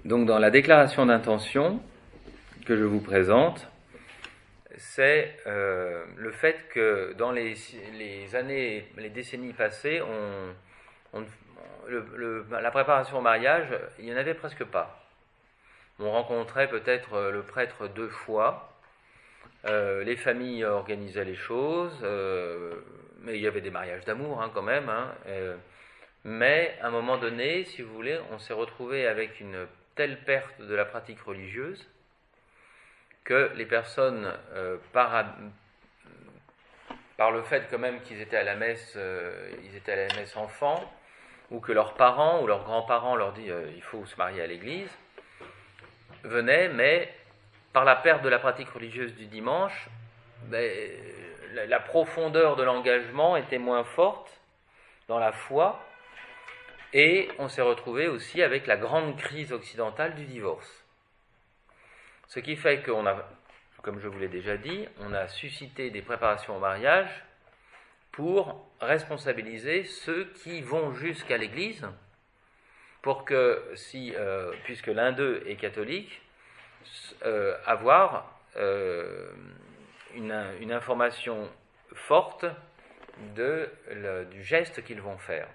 Donc dans la déclaration d'intention que je vous présente, c'est le fait que dans les décennies passées, la préparation au mariage, il n'y en avait presque pas. On rencontrait peut-être le prêtre 2 fois, les familles organisaient les choses, mais il y avait des mariages d'amour quand même. Mais à un moment donné, si vous voulez, on s'est retrouvé avec une telle perte de la pratique religieuse que les personnes, par le fait quand même qu'ils étaient à la messe, enfants, ou que leurs parents ou leurs grands-parents leur disent il faut se marier à l'église, venaient, mais par la perte de la pratique religieuse du dimanche, la profondeur de l'engagement était moins forte dans la foi, et on s'est retrouvé aussi avec la grande crise occidentale du divorce. Ce qui fait qu'on a, comme je vous l'ai déjà dit, on a suscité des préparations au mariage pour responsabiliser ceux qui vont jusqu'à l'église, pour que, puisque l'un d'eux est catholique, avoir une information forte du geste qu'ils vont faire.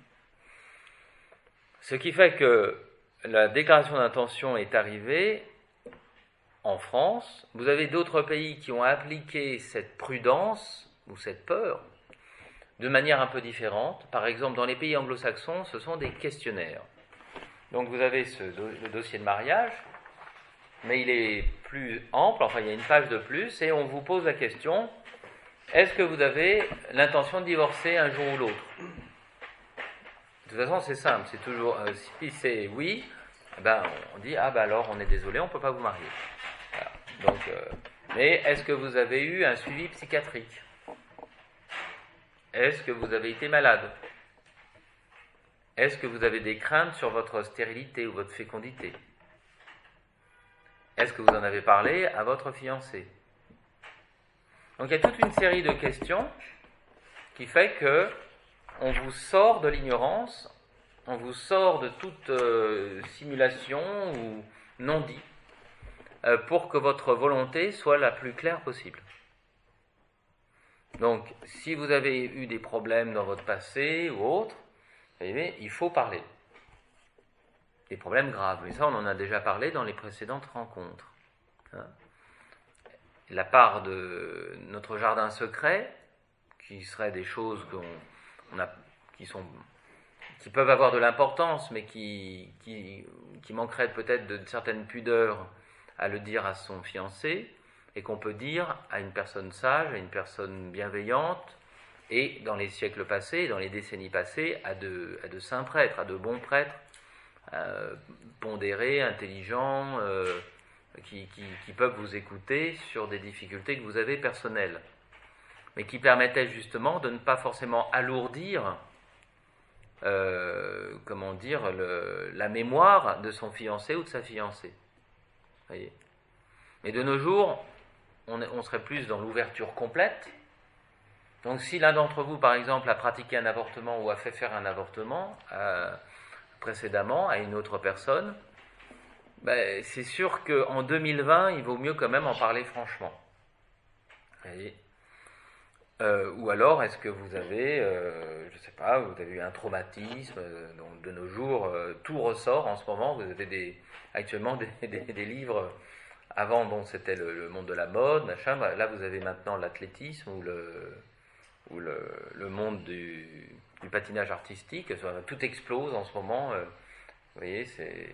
Ce qui fait que la déclaration d'intention est arrivée en France. Vous avez d'autres pays qui ont appliqué cette prudence ou cette peur de manière un peu différente. Par exemple, dans les pays anglo-saxons, ce sont des questionnaires. Donc vous avez le dossier de mariage, mais il est plus ample, enfin il y a une page de plus, et on vous pose la question, est-ce que vous avez l'intention de divorcer un jour ou l'autre ? De toute façon, c'est simple, c'est toujours, si c'est oui, on dit, alors on est désolé, on ne peut pas vous marier. Voilà. Donc, mais est-ce que vous avez eu un suivi psychiatrique ? Est-ce que vous avez été malade ? Est-ce que vous avez des craintes sur votre stérilité ou votre fécondité ? Est-ce que vous en avez parlé à votre fiancé ? Donc il y a toute une série de questions qui fait que on vous sort de l'ignorance, on vous sort de toute simulation ou non-dit, pour que votre volonté soit la plus claire possible. Donc, si vous avez eu des problèmes dans votre passé ou autre, il faut parler. Des problèmes graves, mais ça on en a déjà parlé dans les précédentes rencontres. La part de notre jardin secret, qui seraient des choses qui peuvent avoir de l'importance, mais qui manqueraient peut-être de certaines pudeurs à le dire à son fiancé, et qu'on peut dire à une personne sage, à une personne bienveillante, et dans les siècles passés, dans les décennies passées, à de saints prêtres, à de bons prêtres, pondérés, intelligents, qui peuvent vous écouter sur des difficultés que vous avez personnelles, mais qui permettaient justement de ne pas forcément alourdir la mémoire de son fiancé ou de sa fiancée. Voyez. Mais de nos jours, on serait plus dans l'ouverture complète. Donc si l'un d'entre vous, par exemple, a pratiqué un avortement ou a fait faire un avortement précédemment à une autre personne, c'est sûr qu'en 2020, il vaut mieux quand même en parler franchement. Voyez. Ou alors, est-ce que vous avez, vous avez eu un traumatisme, donc de nos jours, tout ressort en ce moment, vous avez actuellement des livres, avant, c'était le monde de la mode, machin, là vous avez maintenant l'athlétisme ou le monde du patinage artistique, tout explose en ce moment, vous voyez, c'est...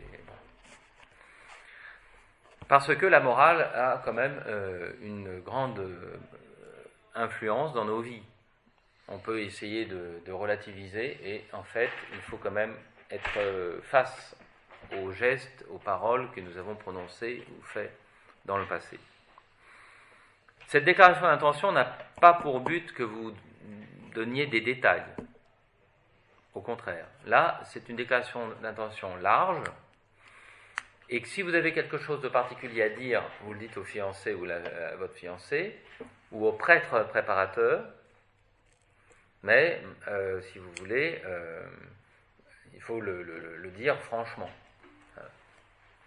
Parce que la morale a quand même une grande influence dans nos vies. On peut essayer de relativiser, et en fait, il faut quand même être face aux gestes, aux paroles que nous avons prononcées ou faites dans le passé. Cette déclaration d'intention n'a pas pour but que vous donniez des détails. Au contraire, là, c'est une déclaration d'intention large, et que si vous avez quelque chose de particulier à dire, vous le dites au fiancé ou à votre fiancé, ou au prêtre préparateur, mais si vous voulez, il faut le dire franchement.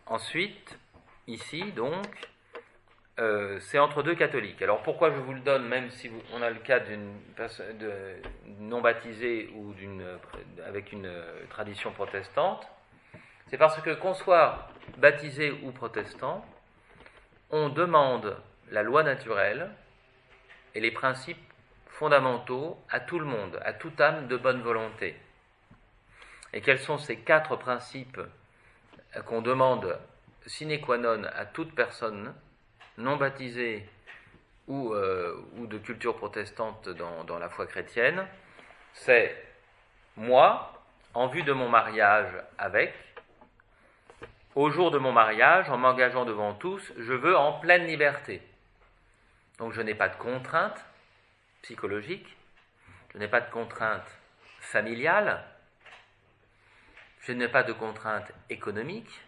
ensuite, ici, donc, c'est entre deux catholiques. Alors pourquoi je vous le donne, même si on a le cas d'une non baptisée ou avec une tradition protestante, c'est parce que qu'on soit baptisé ou protestant, on demande la loi naturelle et les principes fondamentaux à tout le monde, à toute âme de bonne volonté. Et quels sont ces 4 principes qu'on demande sine qua non à toute personne non baptisée ou de culture protestante dans la foi chrétienne? C'est moi, en vue de mon mariage avec, au jour de mon mariage, en m'engageant devant tous, je veux en pleine liberté. Donc je n'ai pas de contraintes psychologiques, je n'ai pas de contraintes familiales, je n'ai pas de contraintes économiques,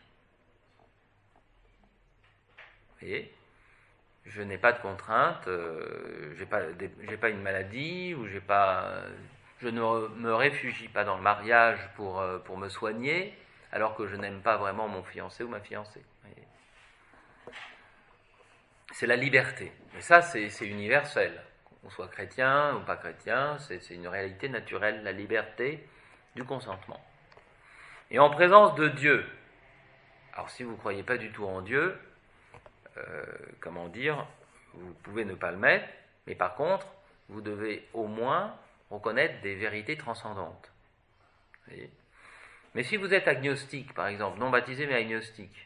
vous voyez, je n'ai pas de contraintes, j'ai pas une maladie, ou je ne me réfugie pas dans le mariage pour me soigner, alors que je n'aime pas vraiment mon fiancé ou ma fiancée. C'est la liberté. Et ça, c'est universel. Qu'on soit chrétien ou pas chrétien, c'est une réalité naturelle, la liberté du consentement. Et en présence de Dieu, alors si vous ne croyez pas du tout en Dieu, comment dire, vous pouvez ne pas le mettre, mais par contre, vous devez au moins reconnaître des vérités transcendantes. Vous voyez ? Mais si vous êtes agnostique, par exemple, non baptisé mais agnostique,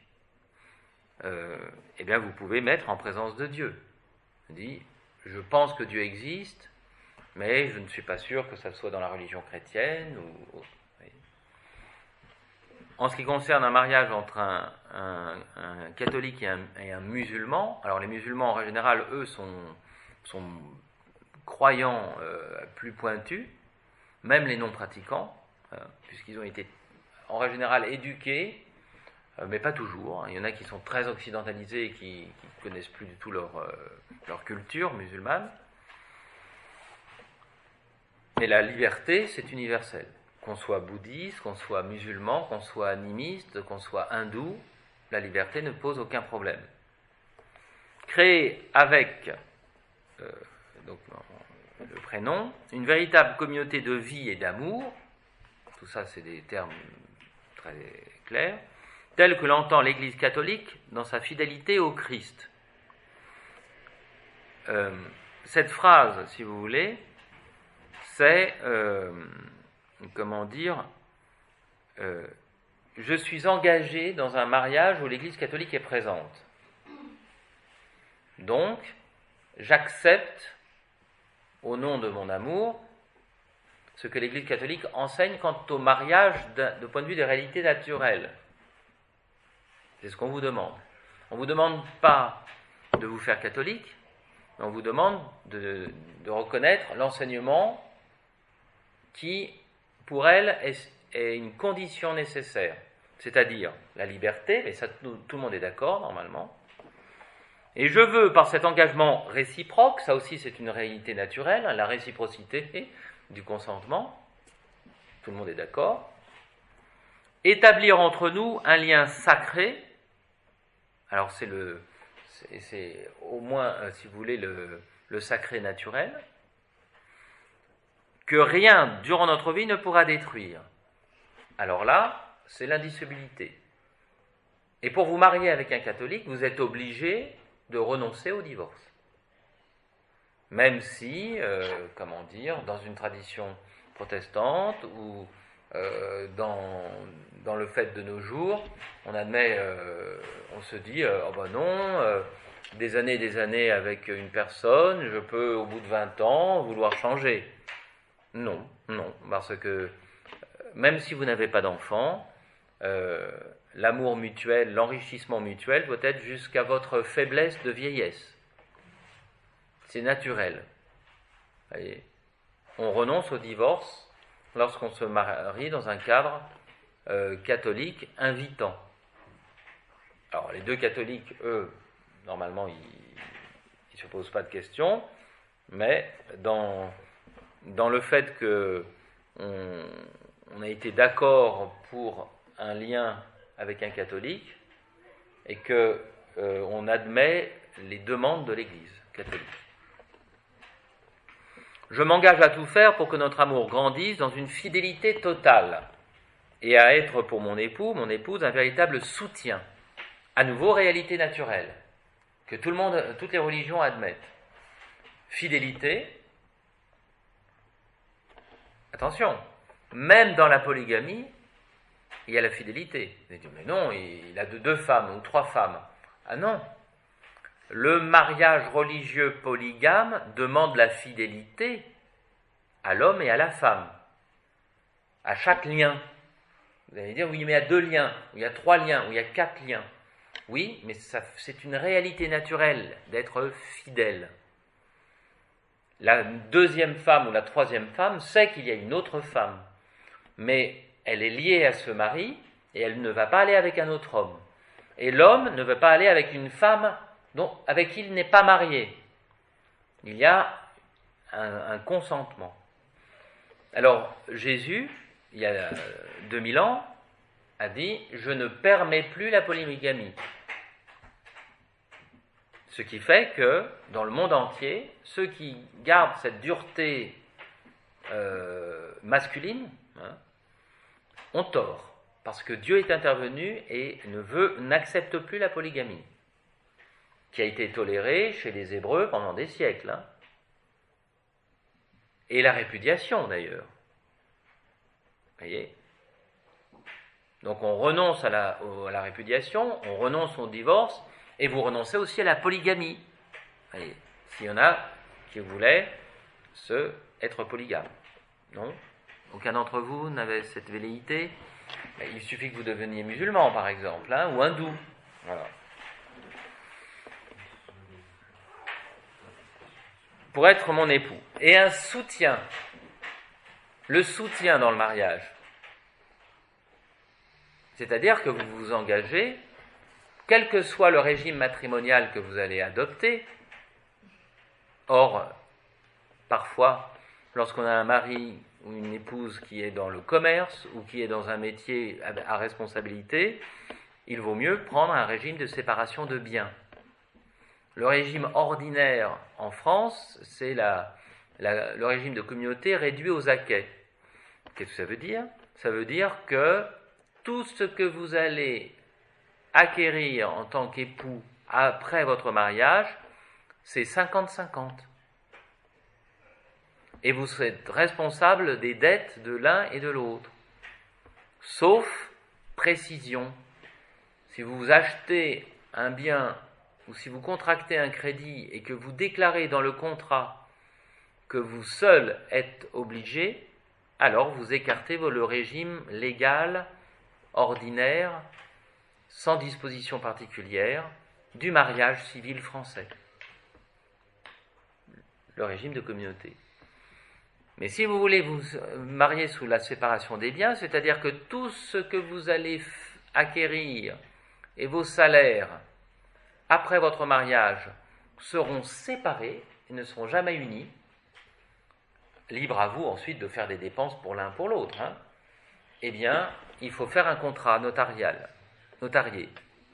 eh bien vous pouvez mettre en présence de Dieu. Vous dites, je pense que Dieu existe, mais je ne suis pas sûr que ça soit dans la religion chrétienne ou autre. En ce qui concerne un mariage entre un catholique et un musulman, alors les musulmans en général, eux, sont croyants plus pointus, même les non-pratiquants, puisqu'ils ont été en règle générale éduqués, mais pas toujours. Il y en a qui sont très occidentalisés et qui ne connaissent plus du tout leur culture musulmane. Mais la liberté, c'est universel. Qu'on soit bouddhiste, qu'on soit musulman, qu'on soit animiste, qu'on soit hindou, la liberté ne pose aucun problème. Créer avec donc, le prénom une véritable communauté de vie et d'amour, tout ça c'est des termes très clairs, tels que l'entend l'Église catholique dans sa fidélité au Christ. Cette phrase, si vous voulez, c'est, comment dire, je suis engagé dans un mariage où l'Église catholique est présente. Donc, j'accepte, au nom de mon amour, ce que l'Église catholique enseigne quant au mariage de point de vue des réalités naturelles. C'est ce qu'on vous demande. On ne vous demande pas de vous faire catholique, mais on vous demande de reconnaître l'enseignement qui, pour elle, est une condition nécessaire. C'est-à-dire la liberté, et ça tout le monde est d'accord normalement. Et je veux, par cet engagement réciproque, ça aussi c'est une réalité naturelle, la réciprocité du consentement, tout le monde est d'accord, établir entre nous un lien sacré. Alors c'est au moins, si vous voulez, le sacré naturel, que rien durant notre vie ne pourra détruire. Alors là, c'est l'indissolubilité. Et pour vous marier avec un catholique, vous êtes obligé de renoncer au divorce. Même si, comment dire, dans une tradition protestante ou dans le fait de nos jours, on admet, on se dit, oh ben non, des années avec une personne, je peux au bout de 20 ans vouloir changer. Non, parce que même si vous n'avez pas d'enfant, l'amour mutuel, l'enrichissement mutuel doit être jusqu'à votre faiblesse de vieillesse. C'est naturel. Voyez, on renonce au divorce lorsqu'on se marie dans un cadre catholique invitant. Alors les deux catholiques, eux, normalement, ils ne se posent pas de questions, mais dans le fait que on a été d'accord pour un lien avec un catholique, et que on admet les demandes de l'Église catholique. Je m'engage à tout faire pour que notre amour grandisse dans une fidélité totale et à être pour mon époux, mon épouse, un véritable soutien. À nouveau, réalité naturelle, que tout le monde, toutes les religions admettent. Fidélité, attention, même dans la polygamie, il y a la fidélité. Vous dites, mais non, il a deux femmes ou 3 femmes. Ah non, le mariage religieux polygame demande la fidélité à l'homme et à la femme, à chaque lien. Vous allez dire, oui, mais il y a 2 liens, ou il y a 3 liens, ou il y a 4 liens. Oui, mais c'est une réalité naturelle d'être fidèle. La 2e femme ou la 3e femme sait qu'il y a une autre femme, mais elle est liée à ce mari et elle ne va pas aller avec un autre homme. Et l'homme ne veut pas aller avec une femme avec qui il n'est pas marié. Il y a un consentement. Alors, Jésus, il y a 2000 ans, a dit « Je ne permets plus la polygamie ». Ce qui fait que, dans le monde entier, ceux qui gardent cette dureté masculine ont tort, parce que Dieu est intervenu et n'accepte plus la polygamie, qui a été tolérée chez les Hébreux pendant des siècles. Et la répudiation, d'ailleurs. Vous voyez ? Donc on renonce à la répudiation, on renonce au divorce, et vous renoncez aussi à la polygamie. Vous voyez ? S'il y en a qui voulaient être polygames. Non ? Aucun d'entre vous n'avait cette velléité. Il suffit que vous deveniez musulman, par exemple, ou hindou. Voilà. Pour être mon époux. Et un soutien. Le soutien dans le mariage. C'est-à-dire que vous vous engagez, quel que soit le régime matrimonial que vous allez adopter. Or, parfois, lorsqu'on a un mari ou une épouse qui est dans le commerce ou qui est dans un métier à responsabilité, il vaut mieux prendre un régime de séparation de biens. Le régime ordinaire en France, c'est le régime de communauté réduit aux acquêts. Qu'est-ce que ça veut dire ? Ça veut dire que tout ce que vous allez acquérir en tant qu'époux après votre mariage, c'est 50-50. Et vous serez responsable des dettes de l'un et de l'autre. Sauf précision. Si vous achetez un bien ou si vous contractez un crédit et que vous déclarez dans le contrat que vous seul êtes obligé, alors vous écartez le régime légal, ordinaire, sans disposition particulière, du mariage civil français. Le régime de communauté. Mais si vous voulez vous marier sous la séparation des biens, c'est-à-dire que tout ce que vous allez acquérir et vos salaires après votre mariage seront séparés et ne seront jamais unis, libre à vous ensuite de faire des dépenses pour l'un pour l'autre, eh bien, il faut faire un contrat notarié.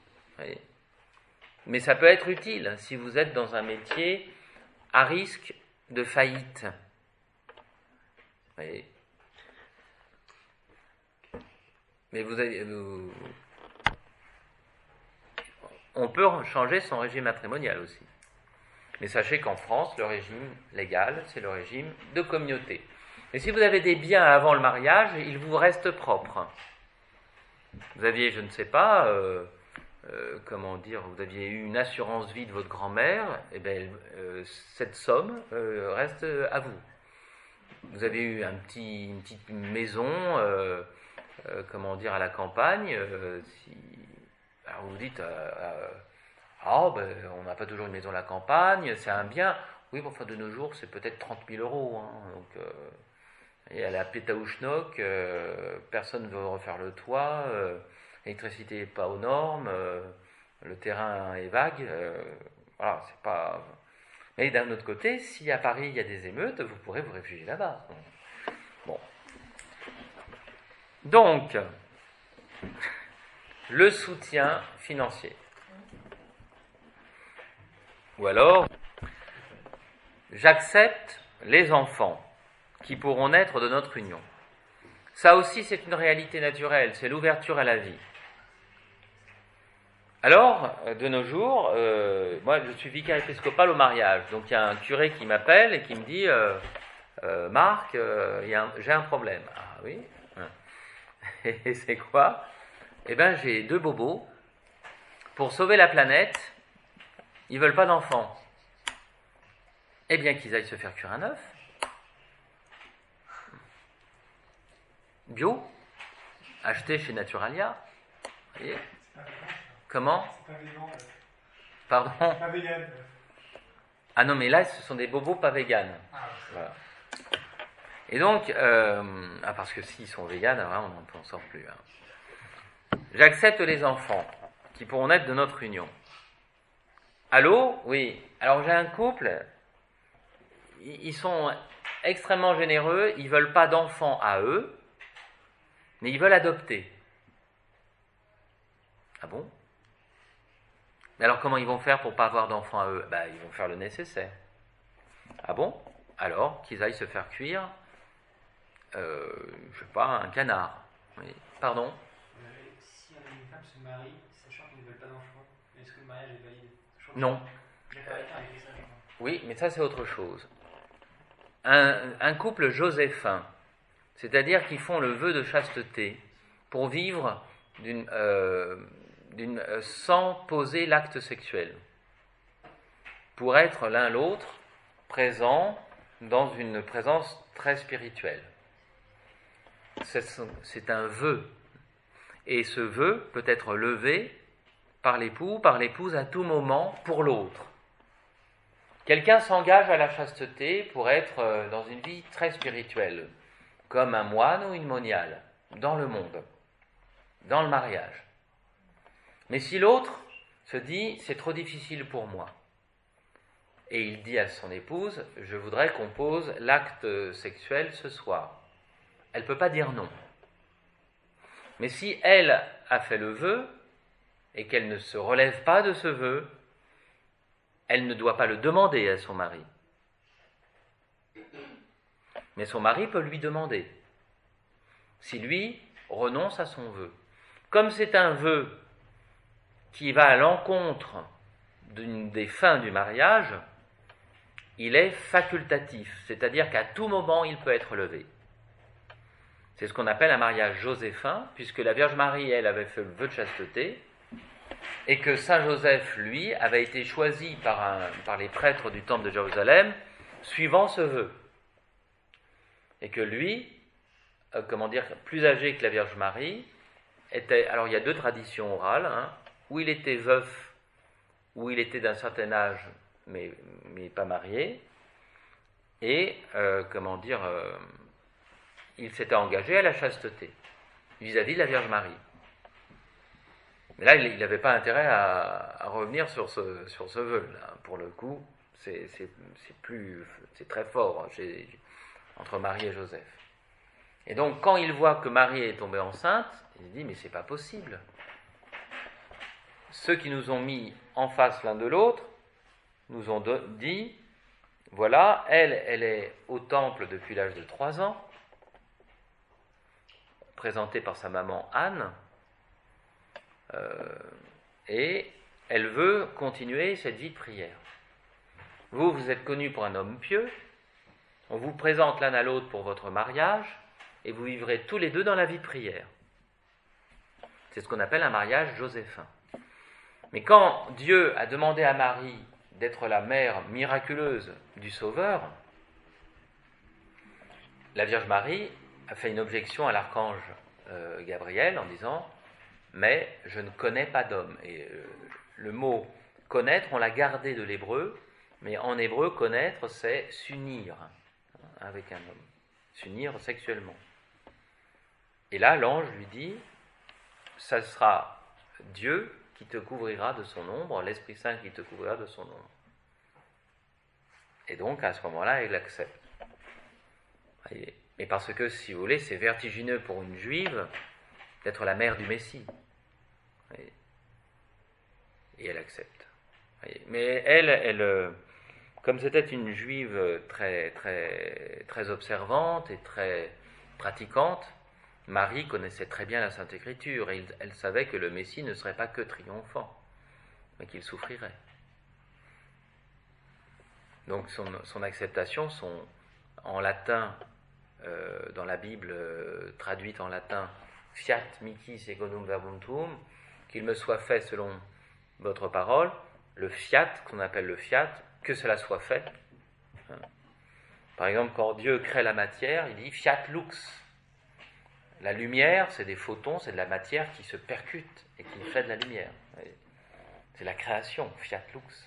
Mais ça peut être utile si vous êtes dans un métier à risque de faillite. Mais on peut changer son régime matrimonial aussi. Mais sachez qu'en France, le régime légal, c'est le régime de communauté. Mais si vous avez des biens avant le mariage, ils vous restent propres. Vous aviez, je ne sais pas, vous aviez eu une assurance vie de votre grand-mère, et bien cette somme reste à vous. Vous avez eu une petite maison, à la campagne. Alors vous dites, on n'a pas toujours une maison à la campagne, c'est un bien. Oui, bon, de nos jours, c'est peut-être 30 000 €. Donc, et à la Pétaouchnok, personne ne veut refaire le toit, l'électricité n'est pas aux normes, le terrain est vague. Voilà, c'est pas. Mais d'un autre côté, si à Paris il y a des émeutes, vous pourrez vous réfugier là-bas. Bon. Donc, le soutien financier. Ou alors, j'accepte les enfants qui pourront naître de notre union. Ça aussi, c'est une réalité naturelle, c'est l'ouverture à la vie. Alors, de nos jours, moi je suis vicaire épiscopal au mariage, donc il y a un curé qui m'appelle et qui me dit Marc, j'ai un problème. Ah oui. Et c'est quoi? Eh bien, j'ai 2 bobos. Pour sauver la planète, ils veulent pas d'enfants. Eh bien, qu'ils aillent se faire cuire un œuf. Bio, acheté chez Naturalia. Vous voyez? Comment? C'est pas végan. Pardon? Pas vegan. Ah non, mais là, ce sont des bobos pas véganes. Voilà. Et donc, parce que s'ils sont véganes, alors on n'en sort plus. Hein. J'accepte les enfants qui pourront naître de notre union. Allô? Oui. Alors j'ai un couple, ils sont extrêmement généreux, ils ne veulent pas d'enfants à eux, mais ils veulent adopter. Ah bon? Mais alors comment ils vont faire pour ne pas avoir d'enfants à eux? Ils vont faire le nécessaire. Ah bon? Alors qu'ils aillent se faire cuire, je sais pas, un canard. Oui. Pardon? Si une femme se marie, sachant qu'ils ne veulent pas d'enfants, est-ce que le mariage est valide? Non. Oui, mais ça c'est autre chose. Un couple joséphin, c'est-à-dire qu'ils font le vœu de chasteté pour vivre sans poser l'acte sexuel, pour être l'un l'autre présents dans une présence très spirituelle. C'est un vœu, et ce vœu peut être levé par l'époux, par l'épouse à tout moment pour l'autre. Quelqu'un s'engage à la chasteté pour être dans une vie très spirituelle, comme un moine ou une moniale, dans le monde, dans le mariage. Mais si l'autre se dit « c'est trop difficile pour moi », et il dit à son épouse « je voudrais qu'on pose l'acte sexuel ce soir », elle ne peut pas dire non. Mais si elle a fait le vœu, et qu'elle ne se relève pas de ce vœu, elle ne doit pas le demander à son mari. Mais son mari peut lui demander, si lui renonce à son vœu. Comme c'est un vœu qui va à l'encontre des fins du mariage, il est facultatif, c'est-à-dire qu'à tout moment il peut être levé. C'est ce qu'on appelle un mariage joséphin, puisque la Vierge Marie, elle, avait fait le vœu de chasteté, et que Saint Joseph, lui, avait été choisi par les prêtres du temple de Jérusalem, suivant ce vœu. Et que lui, plus âgé que la Vierge Marie, alors il y a 2 traditions orales, où il était veuf, où il était d'un certain âge, mais pas marié, et il s'était engagé à la chasteté, vis-à-vis de la Vierge Marie. Mais là, il n'avait pas intérêt à revenir sur ce vœu. Là. Pour le coup, c'est très fort entre Marie et Joseph. Et donc, quand il voit que Marie est tombée enceinte, il dit, mais c'est pas possible. Ceux qui nous ont mis en face l'un de l'autre nous ont dit, voilà, elle est au temple depuis l'âge de 3 ans, présentée par sa maman Anne, et elle veut continuer cette vie de prière. Vous êtes connu pour un homme pieux, on vous présente l'un à l'autre pour votre mariage, et vous vivrez tous les deux dans la vie de prière. C'est ce qu'on appelle un mariage joséphin. Mais quand Dieu a demandé à Marie d'être la mère miraculeuse du Sauveur, la Vierge Marie a fait une objection à l'archange Gabriel en disant « mais je ne connais pas d'homme ». Et le mot « connaître », on l'a gardé de l'hébreu, mais en hébreu, connaître, c'est s'unir avec un homme, s'unir sexuellement. Et là, l'ange lui dit « ça sera Dieu qui te couvrira de son ombre, l'Esprit Saint qui te couvrira de son ombre ». Et donc, à ce moment-là, elle accepte. Mais parce que, si vous voulez, c'est vertigineux pour une juive d'être la mère du Messie. Et elle accepte. Voyez. Mais elle, comme c'était une juive très, très, très observante et très pratiquante, Marie connaissait très bien la Sainte Écriture et elle savait que le Messie ne serait pas que triomphant, mais qu'il souffrirait. Donc son acceptation, en latin, dans la Bible traduite en latin, fiat mihi secundum verbum tuum, qu'il me soit fait selon votre parole, le fiat, qu'on appelle le fiat, que cela soit fait. Par exemple, quand Dieu crée la matière, il dit fiat lux. La lumière, c'est des photons, c'est de la matière qui se percute et qui fait de la lumière. C'est la création, fiat lux.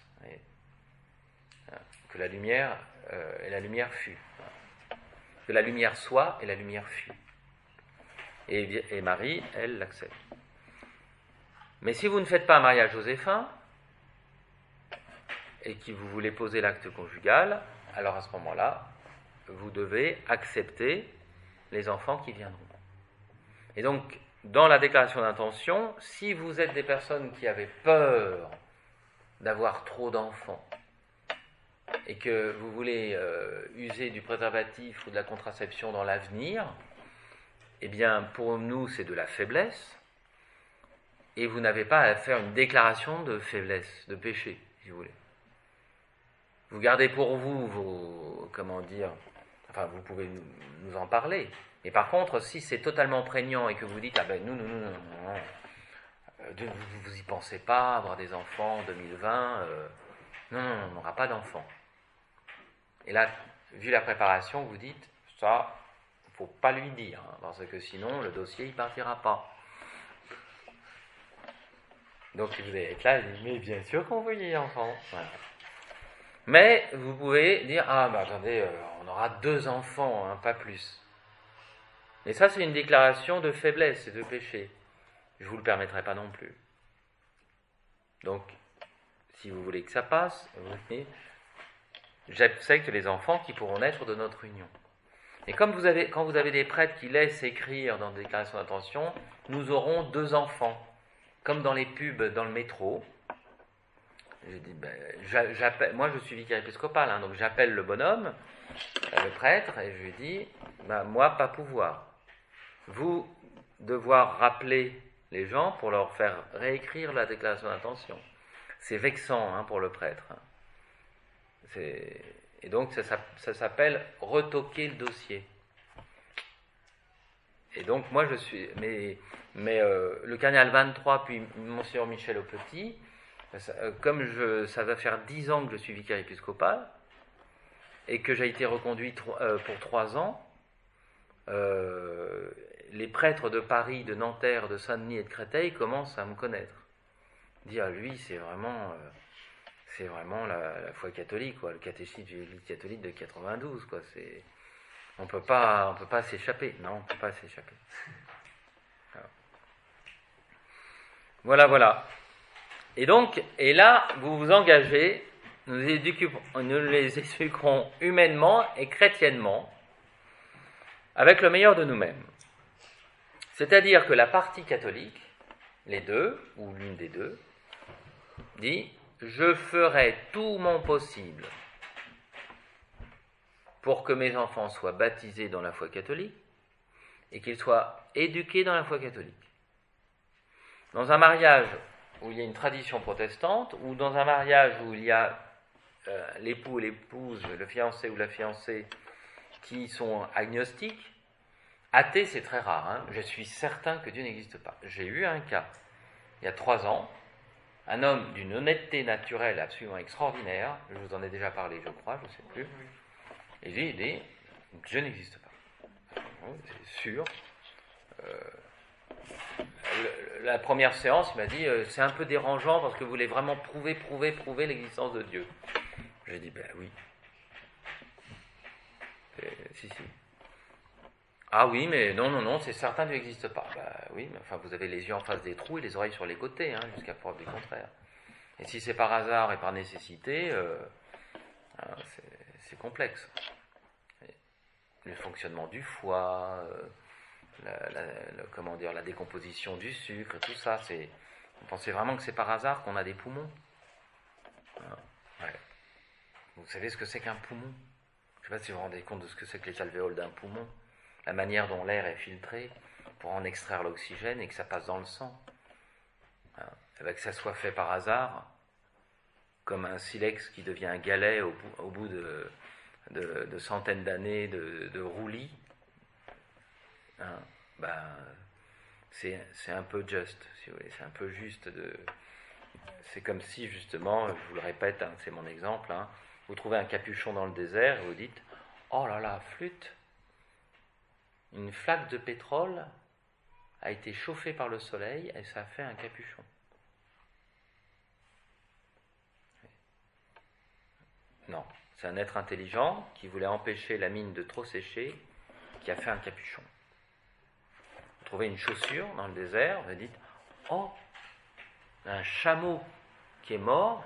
Que la lumière et la lumière fut. Que la lumière soit et la lumière fut. Et Marie, elle l'accepte. Mais si vous ne faites pas un mariage joséphin et que vous voulez poser l'acte conjugal, alors à ce moment-là, vous devez accepter les enfants qui viendront. Et donc, dans la déclaration d'intention, si vous êtes des personnes qui avaient peur d'avoir trop d'enfants et que vous voulez user du préservatif ou de la contraception dans l'avenir, eh bien, pour nous, c'est de la faiblesse. Et vous n'avez pas à faire une déclaration de faiblesse, de péché, si vous voulez. Vous gardez pour vous vos, enfin, vous pouvez nous en parler. Mais par contre, si c'est totalement prégnant et que vous dites, ah ben non, vous y pensez pas, avoir des enfants en 2020, non, on n'aura pas d'enfants. Et là, vu la préparation, vous dites, ça, il ne faut pas lui dire, parce que sinon, le dossier, il ne partira pas. Donc, vous allez être là, mais bien sûr qu'on veut des enfants. Voilà. Mais vous pouvez dire, ah, ben attendez, on aura 2 enfants, pas plus. Et ça, c'est une déclaration de faiblesse et de péché. Je ne vous le permettrai pas non plus. Donc, si vous voulez que ça passe, j'accepte les enfants qui pourront naître de notre union. Et comme quand vous avez des prêtres qui laissent écrire dans des déclarations d'intention, nous aurons 2 enfants. Comme dans les pubs dans le métro. Je dis, moi je suis vicaire épiscopal, donc j'appelle le bonhomme, le prêtre, et je lui dis, moi pas pouvoir. Vous devoir rappeler les gens pour leur faire réécrire la déclaration d'intention. C'est vexant pour le prêtre. Et donc ça s'appelle retoquer le dossier. Et donc moi je suis... Mais le cardinal 23 puis Monseigneur Michel Aupetit, comme ça va faire 10 ans que je suis vicaire épiscopal et que j'ai été reconduit pour 3 ans, les prêtres de Paris, de Nanterre, de Saint-Denis et de Créteil commencent à me connaître. Dire lui, c'est vraiment la foi catholique, quoi, le catéchisme de l'Église catholique de 92, quoi. On peut pas s'échapper. Non, on peut pas s'échapper. Voilà. Et donc, là, vous vous engagez, nous les expliquerons humainement et chrétiennement, avec le meilleur de nous-mêmes. C'est-à-dire que la partie catholique, les deux, ou l'une des deux, dit « Je ferai tout mon possible pour que mes enfants soient baptisés dans la foi catholique et qu'ils soient éduqués dans la foi catholique. » Dans un mariage où il y a une tradition protestante, ou dans un mariage où il y a l'époux ou l'épouse, le fiancé ou la fiancée, qui sont agnostiques, athées, c'est très rare. Je suis certain que Dieu n'existe pas. J'ai eu un cas, il y a 3 ans, un homme d'une honnêteté naturelle absolument extraordinaire, je vous en ai déjà parlé, je crois, je ne sais plus, et j'ai dit, Dieu n'existe pas. C'est sûr. La première séance, il m'a dit, c'est un peu dérangeant parce que vous voulez vraiment prouver l'existence de Dieu. J'ai dit, oui. Si. Ah oui, mais non, c'est certain, Dieu n'existe pas. Oui, mais enfin, vous avez les yeux en face des trous et les oreilles sur les côtés, jusqu'à preuve du contraire. Et si c'est par hasard et par nécessité, c'est complexe. Le fonctionnement du foie, la décomposition du sucre, tout ça, vous pensez vraiment que c'est par hasard qu'on a des poumons? Ouais. Vous savez ce que c'est qu'un poumon? Je ne sais pas si vous vous rendez compte de ce que c'est que les alvéoles d'un poumon, la manière dont l'air est filtré pour en extraire l'oxygène et que ça passe dans le sang. Que ça soit fait par hasard, comme un silex qui devient un galet au bout de centaines d'années de roulis, c'est un peu juste, si vous voulez, c'est un peu juste. C'est comme si, justement, je vous le répète, c'est mon exemple, vous trouvez un capuchon dans le désert et vous dites « Oh là là, flûte, une flaque de pétrole a été chauffée par le soleil et ça a fait un capuchon. » Non, c'est un être intelligent qui voulait empêcher la mine de trop sécher, qui a fait un capuchon. Vous trouvez une chaussure dans le désert, vous dites « Oh, un chameau qui est mort,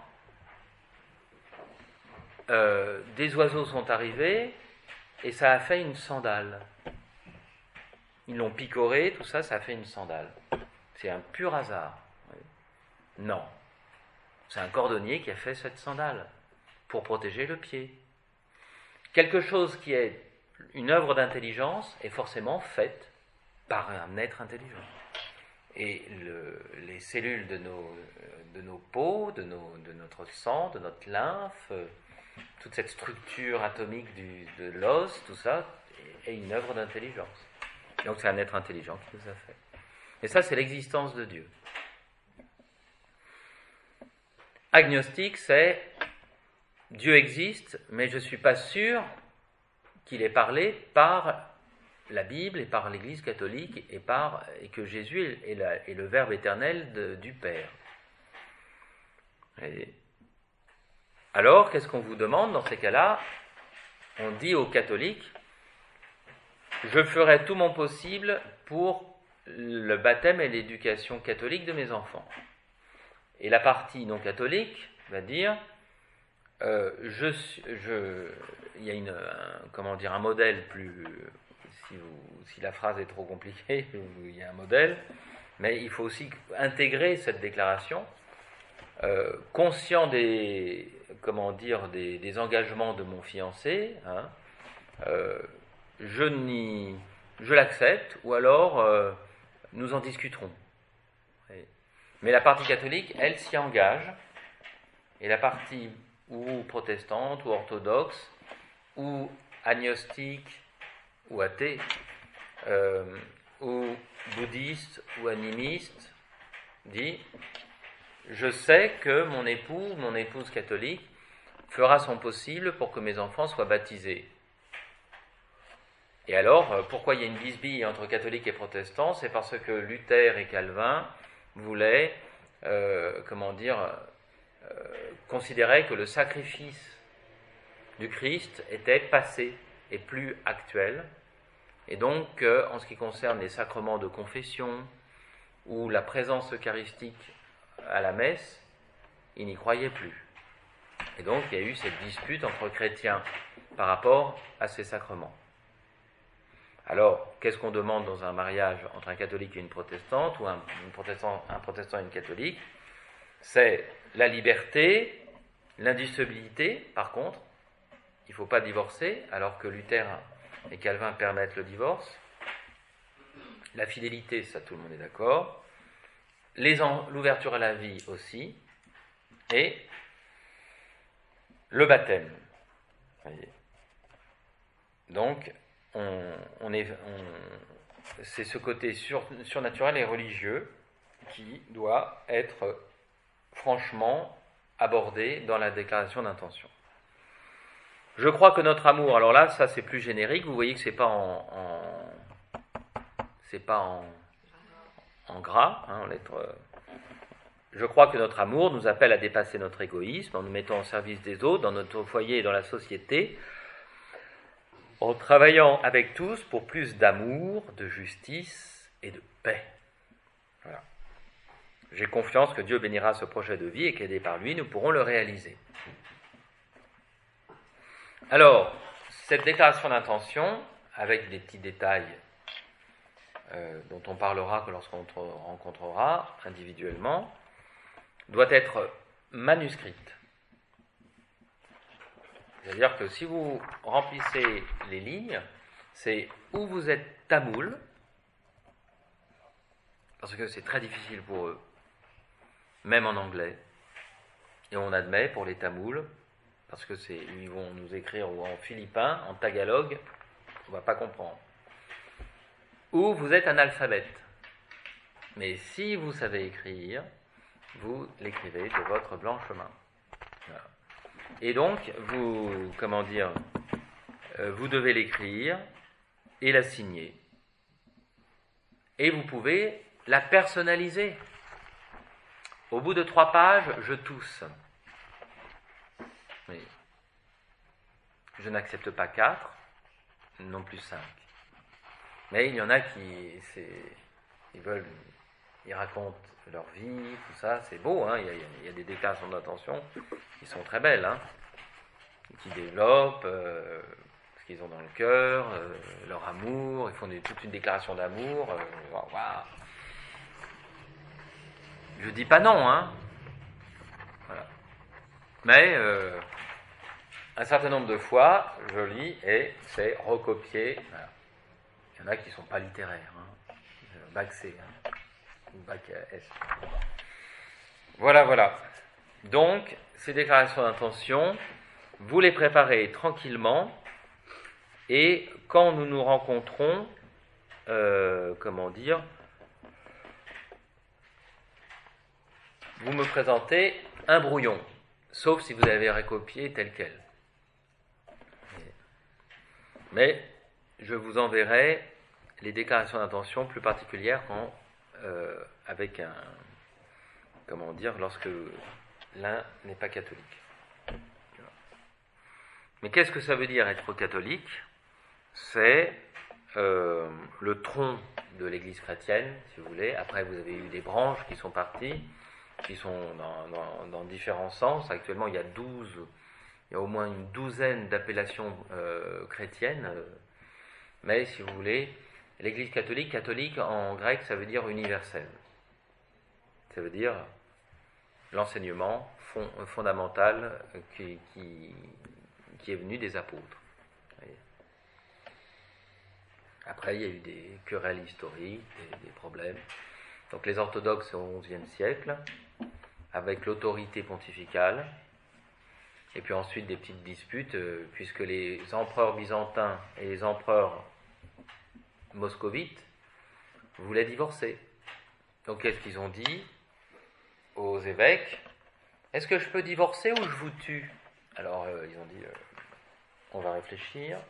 des oiseaux sont arrivés et ça a fait une sandale. Ils l'ont picoré, tout ça, ça a fait une sandale. C'est un pur hasard. » Non, c'est un cordonnier qui a fait cette sandale pour protéger le pied. Quelque chose qui est une œuvre d'intelligence est forcément faite par un être intelligent. Et les cellules de nos peaux, de notre sang, de notre lymphe, toute cette structure atomique de l'os, tout ça, est une œuvre d'intelligence. Donc c'est un être intelligent qui nous a fait. Et ça, c'est l'existence de Dieu. Agnostique, c'est Dieu existe, mais je ne suis pas sûr qu'il ait parlé par la Bible et par l'Église catholique et que Jésus est le Verbe éternel du Père. Alors, qu'est-ce qu'on vous demande dans ces cas-là? On dit aux catholiques, je ferai tout mon possible pour le baptême et l'éducation catholique de mes enfants. Et la partie non catholique va dire, il y a un modèle plus, si la phrase est trop compliquée, il y a un modèle, mais il faut aussi intégrer cette déclaration, conscient des engagements de mon fiancé, je l'accepte, ou alors nous en discuterons. Mais la partie catholique, elle s'y engage, et la partie ou protestante, ou orthodoxe, ou agnostique, ou athée, ou bouddhiste, ou animiste, dit « Je sais que mon épouse catholique, fera son possible pour que mes enfants soient baptisés. » Et alors, pourquoi il y a une bisbille entre catholiques et protestants? C'est parce que Luther et Calvin voulaient, considéraient que le sacrifice du Christ était passé et plus actuel. Et donc, en ce qui concerne les sacrements de confession ou la présence eucharistique à la messe, ils n'y croyaient plus. Et donc, il y a eu cette dispute entre chrétiens par rapport à ces sacrements. Alors, qu'est-ce qu'on demande dans un mariage entre un catholique et une protestante, ou un protestant et une catholique? C'est la liberté, l'indissolubilité, par contre. Il ne faut pas divorcer, alors que Luther et Calvin permettent le divorce. La fidélité, ça tout le monde est d'accord. L'ouverture à la vie aussi. Et le baptême. Voyez. Donc, c'est ce côté surnaturel et religieux qui doit être franchement abordé dans la déclaration d'intention. Je crois que notre amour, alors là, ça c'est plus générique, vous voyez que c'est pas en gras, en lettres. Je crois que notre amour nous appelle à dépasser notre égoïsme en nous mettant au service des autres, dans notre foyer et dans la société, en travaillant avec tous pour plus d'amour, de justice et de paix. Voilà. J'ai confiance que Dieu bénira ce projet de vie et qu'aidés par lui, nous pourrons le réaliser. Alors, cette déclaration d'intention, avec des petits détails dont on parlera que lorsqu'on te rencontrera individuellement, doit être manuscrite. C'est-à-dire que si vous remplissez les lignes, c'est où vous êtes tamoul, parce que c'est très difficile pour eux, même en anglais, et on admet pour les tamouls, parce que ils vont nous écrire ou en philippin, en tagalog, on ne va pas comprendre. Ou vous êtes analphabète. Mais si vous savez écrire, vous l'écrivez de votre blanche main. Voilà. Et donc, vous devez l'écrire et la signer. Et vous pouvez la personnaliser. Au bout de 3 pages, je tousse. Mais je n'accepte pas 4, non plus 5. Mais il y en a ils racontent leur vie, tout ça, c'est beau, hein, il y a des déclarations d'intention qui sont très belles, hein, qui développent ce qu'ils ont dans le cœur, leur amour, ils font toute une déclaration d'amour, wow. Je dis pas non, hein, voilà. Mais un certain nombre de fois, je lis et c'est recopié. Voilà. Il y en a qui ne sont pas littéraires, hein. Bac C, hein, ou bac S. Voilà. Donc, ces déclarations d'intention, vous les préparez tranquillement, et quand nous nous rencontrons, vous me présentez un brouillon, sauf si vous avez recopié tel quel. Mais je vous enverrai les déclarations d'intention plus particulières lorsque l'un n'est pas catholique. Mais qu'est-ce que ça veut dire être catholique ? C'est le tronc de l'Église chrétienne, si vous voulez. Après, vous avez eu des branches qui sont parties, qui sont dans différents sens. Actuellement, il y a au moins une douzaine d'appellations chrétiennes. Mais si vous voulez, l'Église catholique en grec, ça veut dire universel. Ça veut dire l'enseignement fondamental qui est venu des apôtres. Après, il y a eu des querelles historiques, des problèmes. Donc les orthodoxes au XIe siècle, avec l'autorité pontificale, et puis ensuite des petites disputes, puisque les empereurs byzantins et les empereurs moscovites voulaient divorcer. Donc qu'est-ce qu'ils ont dit aux évêques ? Est-ce que je peux divorcer ou je vous tue ? Alors ils ont dit, on va réfléchir.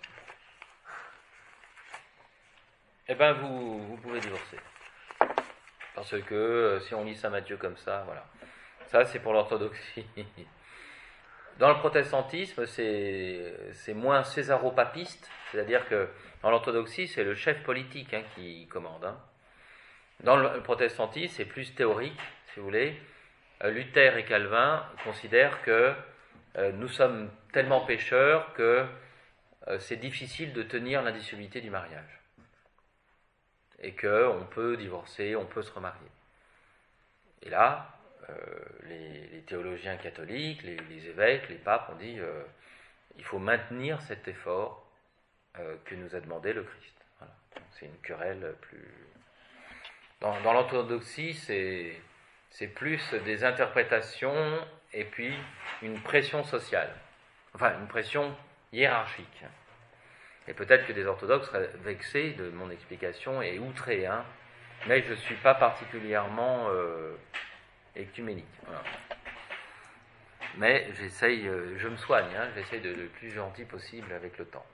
Eh bien vous pouvez divorcer. Parce que si on lit Saint Matthieu comme ça, voilà. Ça c'est pour l'orthodoxie. Dans le protestantisme, c'est moins césaropapiste, c'est-à-dire que dans l'orthodoxie, c'est le chef politique qui commande. Hein. Dans le protestantisme, c'est plus théorique, si vous voulez. Luther et Calvin considèrent que nous sommes tellement pécheurs que c'est difficile de tenir l'indissolubilité du mariage. Et qu'on peut divorcer, on peut se remarier. Et là, les théologiens catholiques, les évêques, les papes ont dit il faut maintenir cet effort que nous a demandé le Christ. Voilà. C'est une querelle plus... Dans l'orthodoxie, c'est plus des interprétations et puis une pression sociale. Enfin, une pression hiérarchique. Et peut-être que des orthodoxes seraient vexés de mon explication et outrés, hein, mais je ne suis pas particulièrement écuménique. Voilà. Mais j'essaye, je me soigne, hein, j'essaye de le plus gentil possible avec le temps.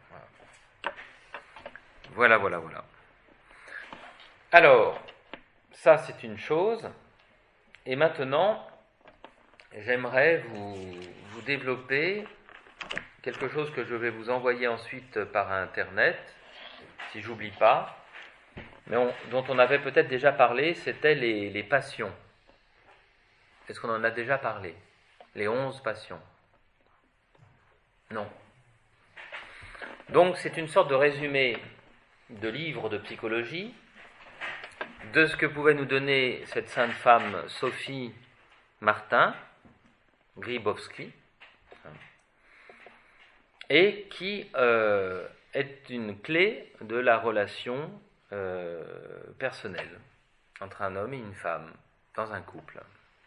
Voilà. Alors, ça c'est une chose. Et maintenant, j'aimerais vous développer quelque chose que je vais vous envoyer ensuite par Internet, si j'oublie pas, mais dont on avait peut-être déjà parlé, c'était les passions. Est-ce qu'on en a déjà parlé ? Les 11 passions. Non. Donc c'est une sorte de résumé de livre de psychologie, de ce que pouvait nous donner cette sainte femme Sophie Martin, Gribowski, et qui est une clé de la relation personnelle entre un homme et une femme dans un couple.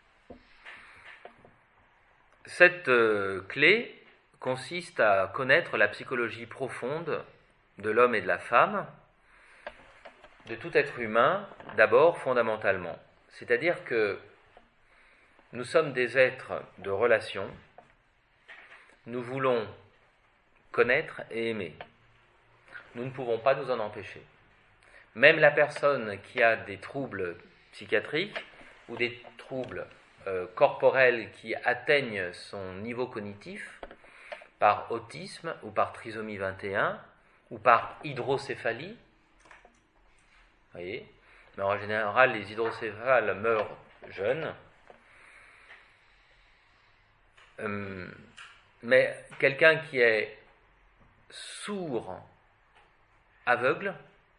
Cette clé consiste à connaître la psychologie profonde de l'homme et de la femme, de tout être humain, d'abord fondamentalement. C'est-à-dire que nous sommes des êtres de relation, nous voulons connaître et aimer. Nous ne pouvons pas nous en empêcher. Même la personne qui a des troubles psychiatriques ou des troubles corporels qui atteignent son niveau cognitif par autisme ou par trisomie 21 ou par hydrocéphalie, voyez, mais en général les hydrocéphales meurent jeunes, mais quelqu'un qui est sourd, aveugle,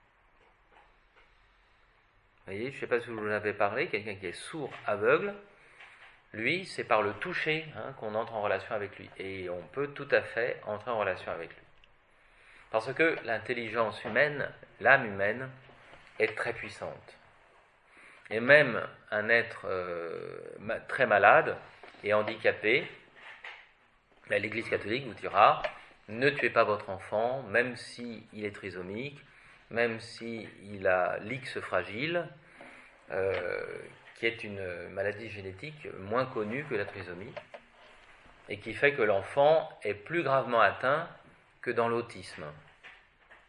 vous voyez, je ne sais pas si vous en avez parlé, quelqu'un qui est sourd, aveugle, lui, c'est par le toucher qu'on entre en relation avec lui. Et on peut tout à fait entrer en relation avec lui. Parce que l'intelligence humaine, l'âme humaine, est très puissante. Et même un être très malade et handicapé, l'Église catholique vous dira, ne tuez pas votre enfant, même s'il est trisomique, même s'il a l'X fragile, qui est une maladie génétique moins connue que la trisomie, et qui fait que l'enfant est plus gravement atteint que dans l'autisme. Voyez ?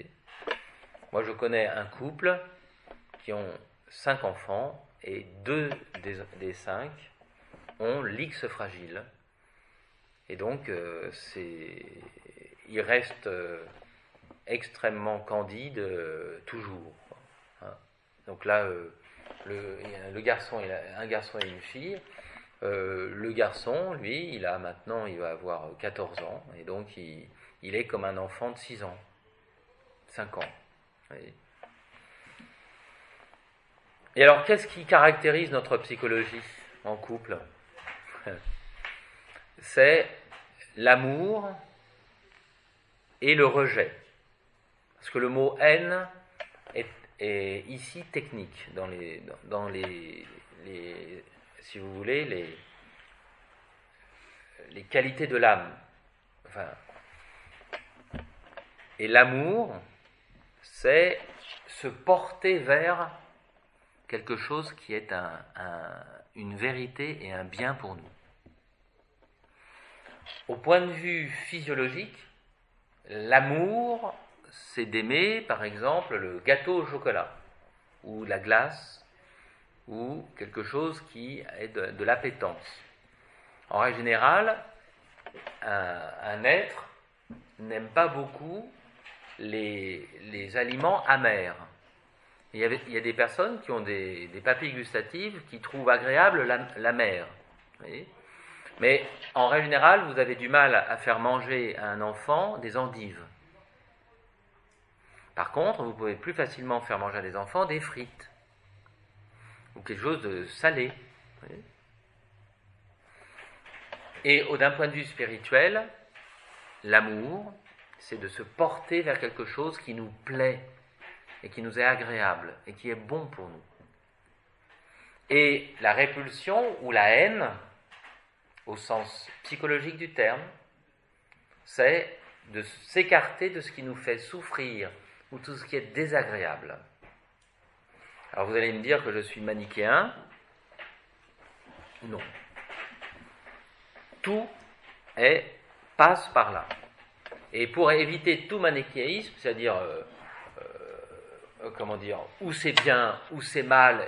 Moi, je connais un couple qui ont 5 enfants, et 2 des 5 ont l'X fragile. Et donc, ils restent extrêmement candides toujours. Donc là, un garçon et une fille. Le garçon, lui, il va avoir 14 ans, et donc il est comme un enfant de 6 ans, 5 ans. Voyez. Et alors, qu'est-ce qui caractérise notre psychologie en couple ? C'est l'amour et le rejet. Parce que le mot haine est ici technique dans les si vous voulez, les qualités de l'âme. Enfin, et l'amour, c'est se porter vers quelque chose qui est une vérité et un bien pour nous. Au point de vue physiologique, l'amour, c'est d'aimer, par exemple, le gâteau au chocolat, ou la glace, ou quelque chose qui est de l'appétence. En règle générale, un être n'aime pas beaucoup les aliments amers. Il y a des personnes qui ont des papilles gustatives qui trouvent agréable l'amer. Vous voyez ? Mais en règle générale, vous avez du mal à faire manger à un enfant des endives. Par contre, vous pouvez plus facilement faire manger à des enfants des frites ou quelque chose de salé. Vous voyez ? Et d'un point de vue spirituel, l'amour, c'est de se porter vers quelque chose qui nous plaît et qui nous est agréable et qui est bon pour nous. Et la répulsion ou la haine, au sens psychologique du terme, c'est de s'écarter de ce qui nous fait souffrir ou tout ce qui est désagréable. Alors vous allez me dire que je suis manichéen. Non. Tout passe par là. Et pour éviter tout manichéisme, c'est-à-dire où c'est bien, où c'est mal,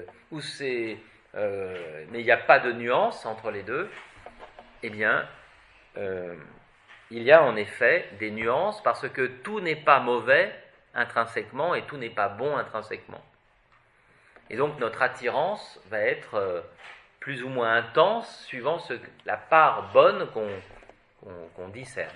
mais il n'y a pas de nuance entre les deux, eh bien, il y a en effet des nuances parce que tout n'est pas mauvais intrinsèquement et tout n'est pas bon intrinsèquement. Et donc notre attirance va être plus ou moins intense suivant la part bonne qu'on discerne.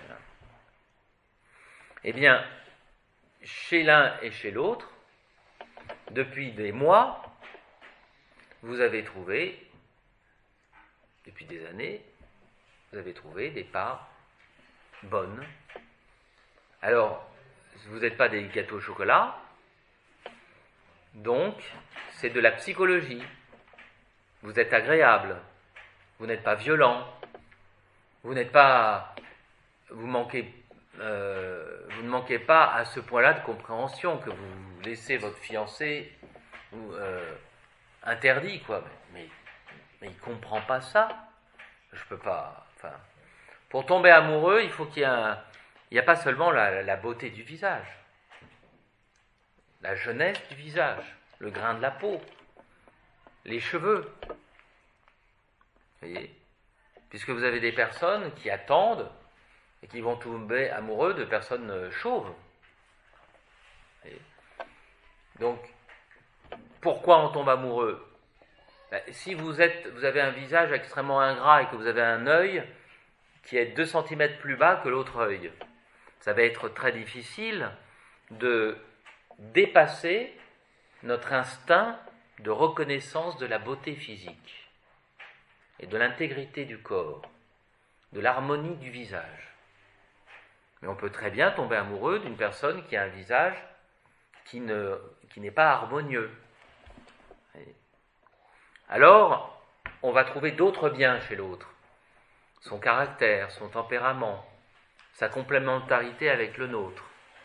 Eh bien, chez l'un et chez l'autre, depuis des mois, vous avez trouvé, depuis des années, vous avez trouvé des parts bonne. Alors, vous n'êtes pas des gâteaux au chocolat, donc c'est de la psychologie. Vous êtes agréable, vous n'êtes pas violent, vous ne manquez pas à ce point-là de compréhension que vous laissez votre fiancé interdit, quoi. Mais il comprend pas ça. Je peux pas. Enfin, pour tomber amoureux, il faut qu'il y ait il n'y a pas seulement la beauté du visage, la jeunesse du visage, le grain de la peau, les cheveux. Vous voyez ? Puisque vous avez des personnes qui attendent et qui vont tomber amoureux de personnes chauves. Donc, pourquoi on tombe amoureux ? Si vous avez un visage extrêmement ingrat et que vous avez un œil qui est 2 cm plus bas que l'autre œil, ça va être très difficile de dépasser notre instinct de reconnaissance de la beauté physique et de l'intégrité du corps, de l'harmonie du visage. Mais on peut très bien tomber amoureux d'une personne qui a un visage qui n'est pas harmonieux. Alors, on va trouver d'autres biens chez l'autre. Son caractère, son tempérament, sa complémentarité avec le nôtre.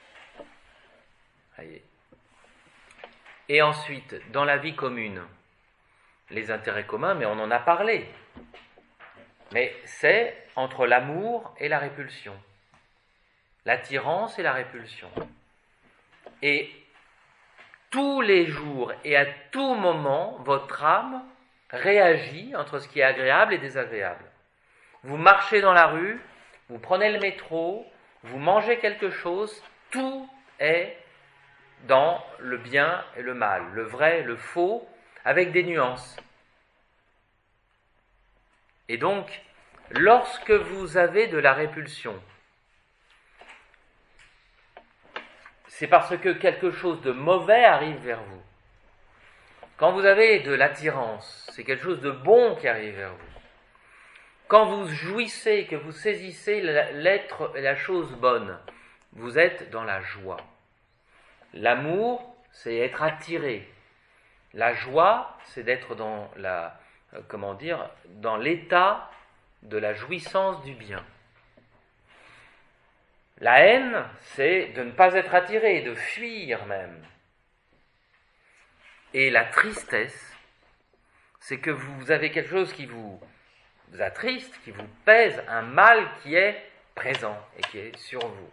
Et ensuite, dans la vie commune, les intérêts communs, mais on en a parlé. Mais c'est entre l'amour et la répulsion. L'attirance et la répulsion. Et tous les jours et à tout moment, votre âme réagit entre ce qui est agréable et désagréable. Vous marchez dans la rue, vous prenez le métro, vous mangez quelque chose, tout est dans le bien et le mal, le vrai, le faux, avec des nuances. Et donc, lorsque vous avez de la répulsion, c'est parce que quelque chose de mauvais arrive vers vous. Quand vous avez de l'attirance, c'est quelque chose de bon qui arrive vers vous. Quand vous jouissez, que vous saisissez l'être et la chose bonne, vous êtes dans la joie. L'amour, c'est être attiré. La joie, c'est d'être dans dans l'état de la jouissance du bien. La haine, c'est de ne pas être attiré, de fuir même. Et la tristesse, c'est que vous avez quelque chose qui vous attriste, qui vous pèse, un mal qui est présent et qui est sur vous.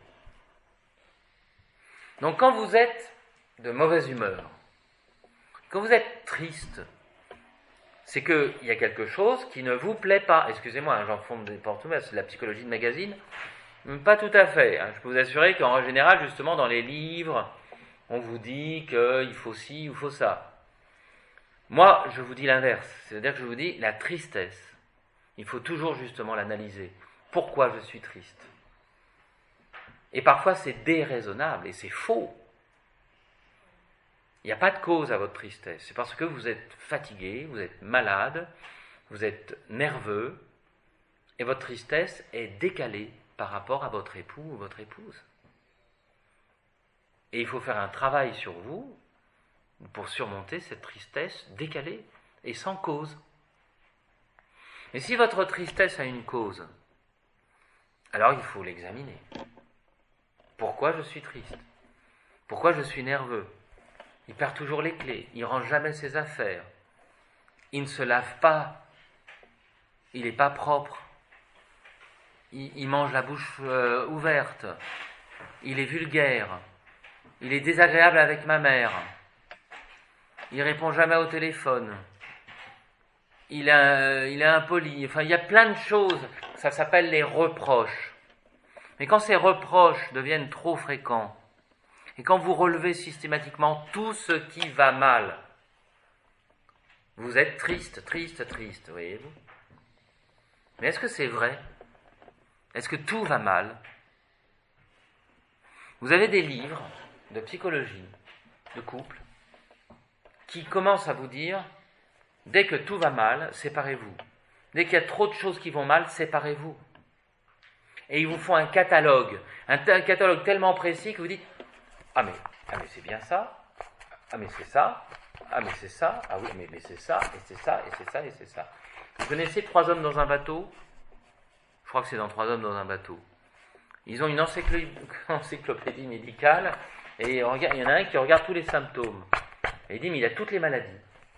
Donc quand vous êtes de mauvaise humeur, quand vous êtes triste, c'est qu'il y a quelque chose qui ne vous plaît pas. Excusez-moi, j'en fonde des portes ouvertes, c'est de la psychologie de magazine. Pas tout à fait. Je peux vous assurer qu'en général, justement, dans les livres, on vous dit qu'il faut ci ou il faut ça. Moi, je vous dis l'inverse. C'est-à-dire que je vous dis la tristesse. Il faut toujours justement l'analyser. Pourquoi je suis triste ? Et parfois, c'est déraisonnable et c'est faux. Il n'y a pas de cause à votre tristesse. C'est parce que vous êtes fatigué, vous êtes malade, vous êtes nerveux, et votre tristesse est décalée par rapport à votre époux ou votre épouse. Et il faut faire un travail sur vous pour surmonter cette tristesse décalée et sans cause. Mais si votre tristesse a une cause, alors il faut l'examiner. Pourquoi je suis triste ? Pourquoi je suis nerveux ? Il perd toujours les clés, il ne range jamais ses affaires, il ne se lave pas, il n'est pas propre, il mange la bouche ouverte, il est vulgaire, il est désagréable avec ma mère, il répond jamais au téléphone, il est impoli, enfin il y a plein de choses, ça s'appelle les reproches. Mais quand ces reproches deviennent trop fréquents, et quand vous relevez systématiquement tout ce qui va mal, vous êtes triste, voyez-vous. Mais est-ce que c'est vrai ? Est-ce que tout va mal ? Vous avez des livres de psychologie, de couple, qui commencent à vous dire, dès que tout va mal, séparez-vous. Dès qu'il y a trop de choses qui vont mal, séparez-vous. Et ils vous font un catalogue tellement précis que vous dites ah mais c'est bien ça, ah mais c'est ça, ah mais c'est ça, ah oui mais c'est ça, et c'est ça, et c'est ça, et c'est ça. Vous connaissez 3 hommes dans un bateau? Je crois que c'est dans 3 hommes dans un bateau. Ils ont une encyclopédie médicale, et il y en a un qui regarde tous les symptômes. Et il dit mais il a toutes les maladies.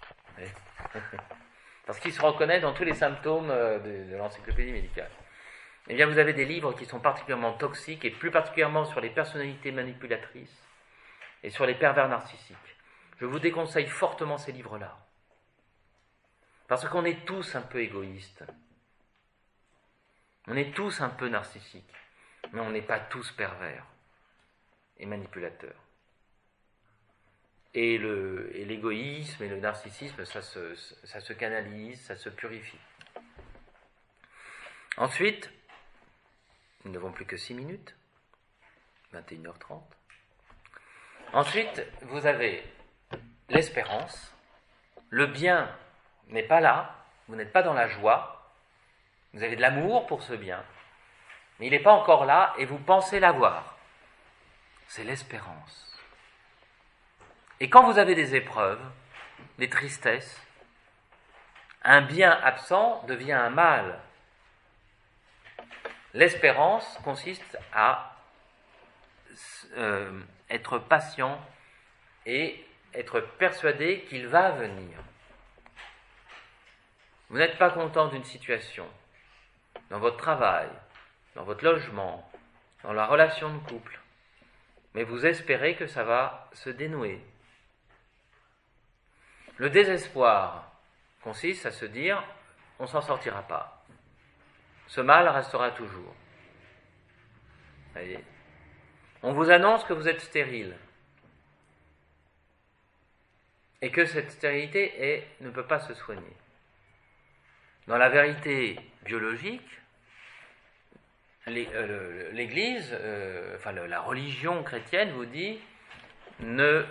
Parce qu'il se reconnaît dans tous les symptômes de l'encyclopédie médicale. Eh bien, vous avez des livres qui sont particulièrement toxiques, et plus particulièrement sur les personnalités manipulatrices et sur les pervers narcissiques. Je vous déconseille fortement ces livres-là. Parce qu'on est tous un peu égoïstes. On est tous un peu narcissiques. Mais on n'est pas tous pervers et manipulateurs. Et l'égoïsme et le narcissisme, ça se canalise, ça se purifie. Ensuite, nous n'avons plus que 6 minutes, 21h30. Ensuite, vous avez l'espérance. Le bien n'est pas là, vous n'êtes pas dans la joie, vous avez de l'amour pour ce bien, mais il n'est pas encore là et vous pensez l'avoir. C'est l'espérance. Et quand vous avez des épreuves, des tristesses, un bien absent devient un mal. L'espérance consiste à être patient et être persuadé qu'il va venir. Vous n'êtes pas content d'une situation, dans votre travail, dans votre logement, dans la relation de couple, mais vous espérez que ça va se dénouer. Le désespoir consiste à se dire « on ne s'en sortira pas ». Ce mal restera toujours. Voyez. On vous annonce que vous êtes stérile et que cette stérilité ne peut pas se soigner. Dans la vérité biologique, l'Église, la religion chrétienne vous dit ne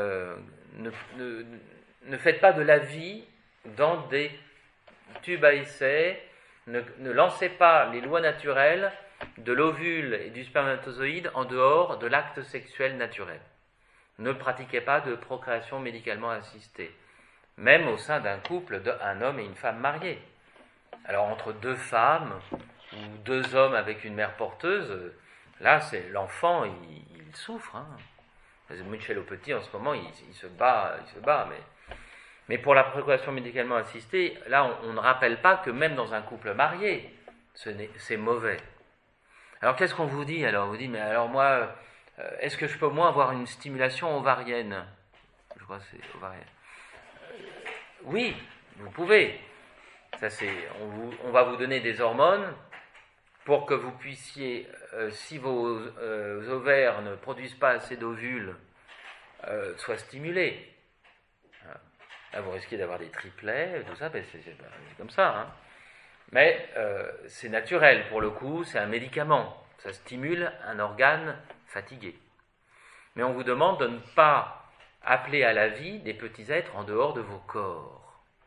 faites pas de la vie dans des tubes à essai, ne lancez pas les lois naturelles de l'ovule et du spermatozoïde en dehors de l'acte sexuel naturel. Ne pratiquez pas de procréation médicalement assistée, même au sein d'un couple d'un homme et une femme mariés. Alors entre 2 femmes ou 2 hommes avec une mère porteuse, là c'est l'enfant, il souffre. Michel Aupetit en ce moment il se bat, mais pour la procréation médicalement assistée, là on ne rappelle pas que même dans un couple marié, c'est mauvais. Alors qu'est-ce qu'on vous dit alors? On vous dit mais alors moi, est-ce que je peux au moins avoir une stimulation ovarienne? Je crois que c'est ovarienne. Oui, vous pouvez. Ça on va vous donner des hormones pour que vous puissiez, si vos ovaires ne produisent pas assez d'ovules, soient stimulés. Là, vous risquez d'avoir des triplets, tout ça, c'est comme ça. Mais c'est naturel, pour le coup, c'est un médicament. Ça stimule un organe fatigué. Mais on vous demande de ne pas appeler à la vie des petits êtres en dehors de vos corps.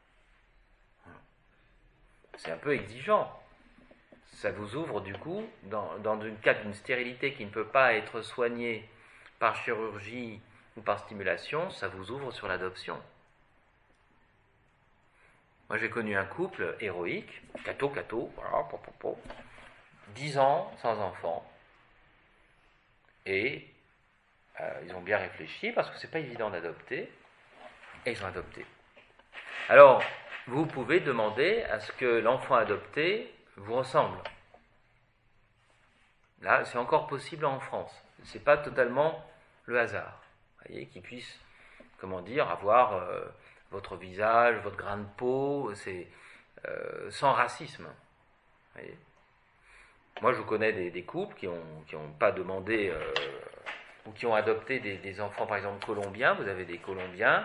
C'est un peu exigeant. Ça vous ouvre du coup, dans le cas d'une stérilité qui ne peut pas être soignée par chirurgie ou par stimulation, ça vous ouvre sur l'adoption. Moi j'ai connu un couple héroïque, voilà, 10 ans sans enfant, et ils ont bien réfléchi parce que c'est pas évident d'adopter, et ils ont adopté. Alors, vous pouvez demander à ce que l'enfant adopté vous ressemble. Là, c'est encore possible en France. C'est pas totalement le hasard. Vous voyez, qu'il puisse, avoir votre visage, votre grain de peau, c'est sans racisme. Vous voyez. Moi, je connais des couples qui ont pas demandé ou qui ont adopté des enfants, par exemple colombiens. Vous avez des Colombiens,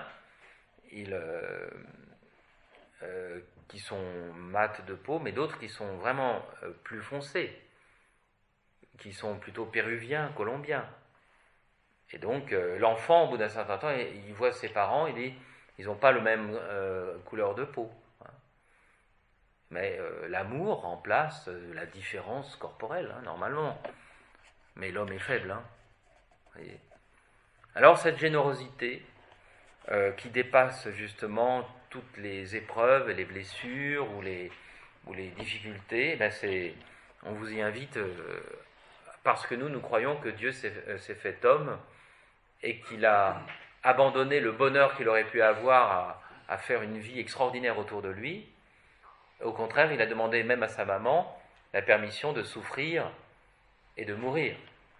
qui sont mat de peau, mais d'autres qui sont vraiment plus foncés, qui sont plutôt péruviens, colombiens. Et donc, l'enfant, au bout d'un certain temps, il voit ses parents, ils n'ont pas le même couleur de peau. Mais l'amour remplace la différence corporelle, hein, normalement. Mais l'homme est faible. Hein. Voyez. Alors cette générosité qui dépasse justement toutes les épreuves et les blessures ou les difficultés, ben on vous y invite parce que nous croyons que Dieu s'est fait homme et qu'il a abandonné le bonheur qu'il aurait pu avoir à faire une vie extraordinaire autour de lui. Au contraire, il a demandé même à sa maman la permission de souffrir et de mourir.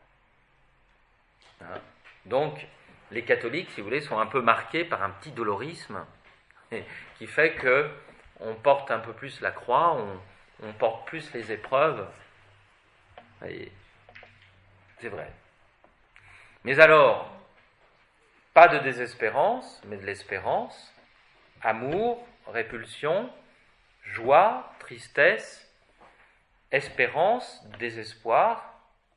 Hein? Donc, les catholiques, si vous voulez, sont un peu marqués par un petit dolorisme qui fait que on porte un peu plus la croix, on porte plus les épreuves. Voyez, c'est vrai. Mais alors, pas de désespérance, mais de l'espérance, amour, répulsion, joie, tristesse, espérance, désespoir,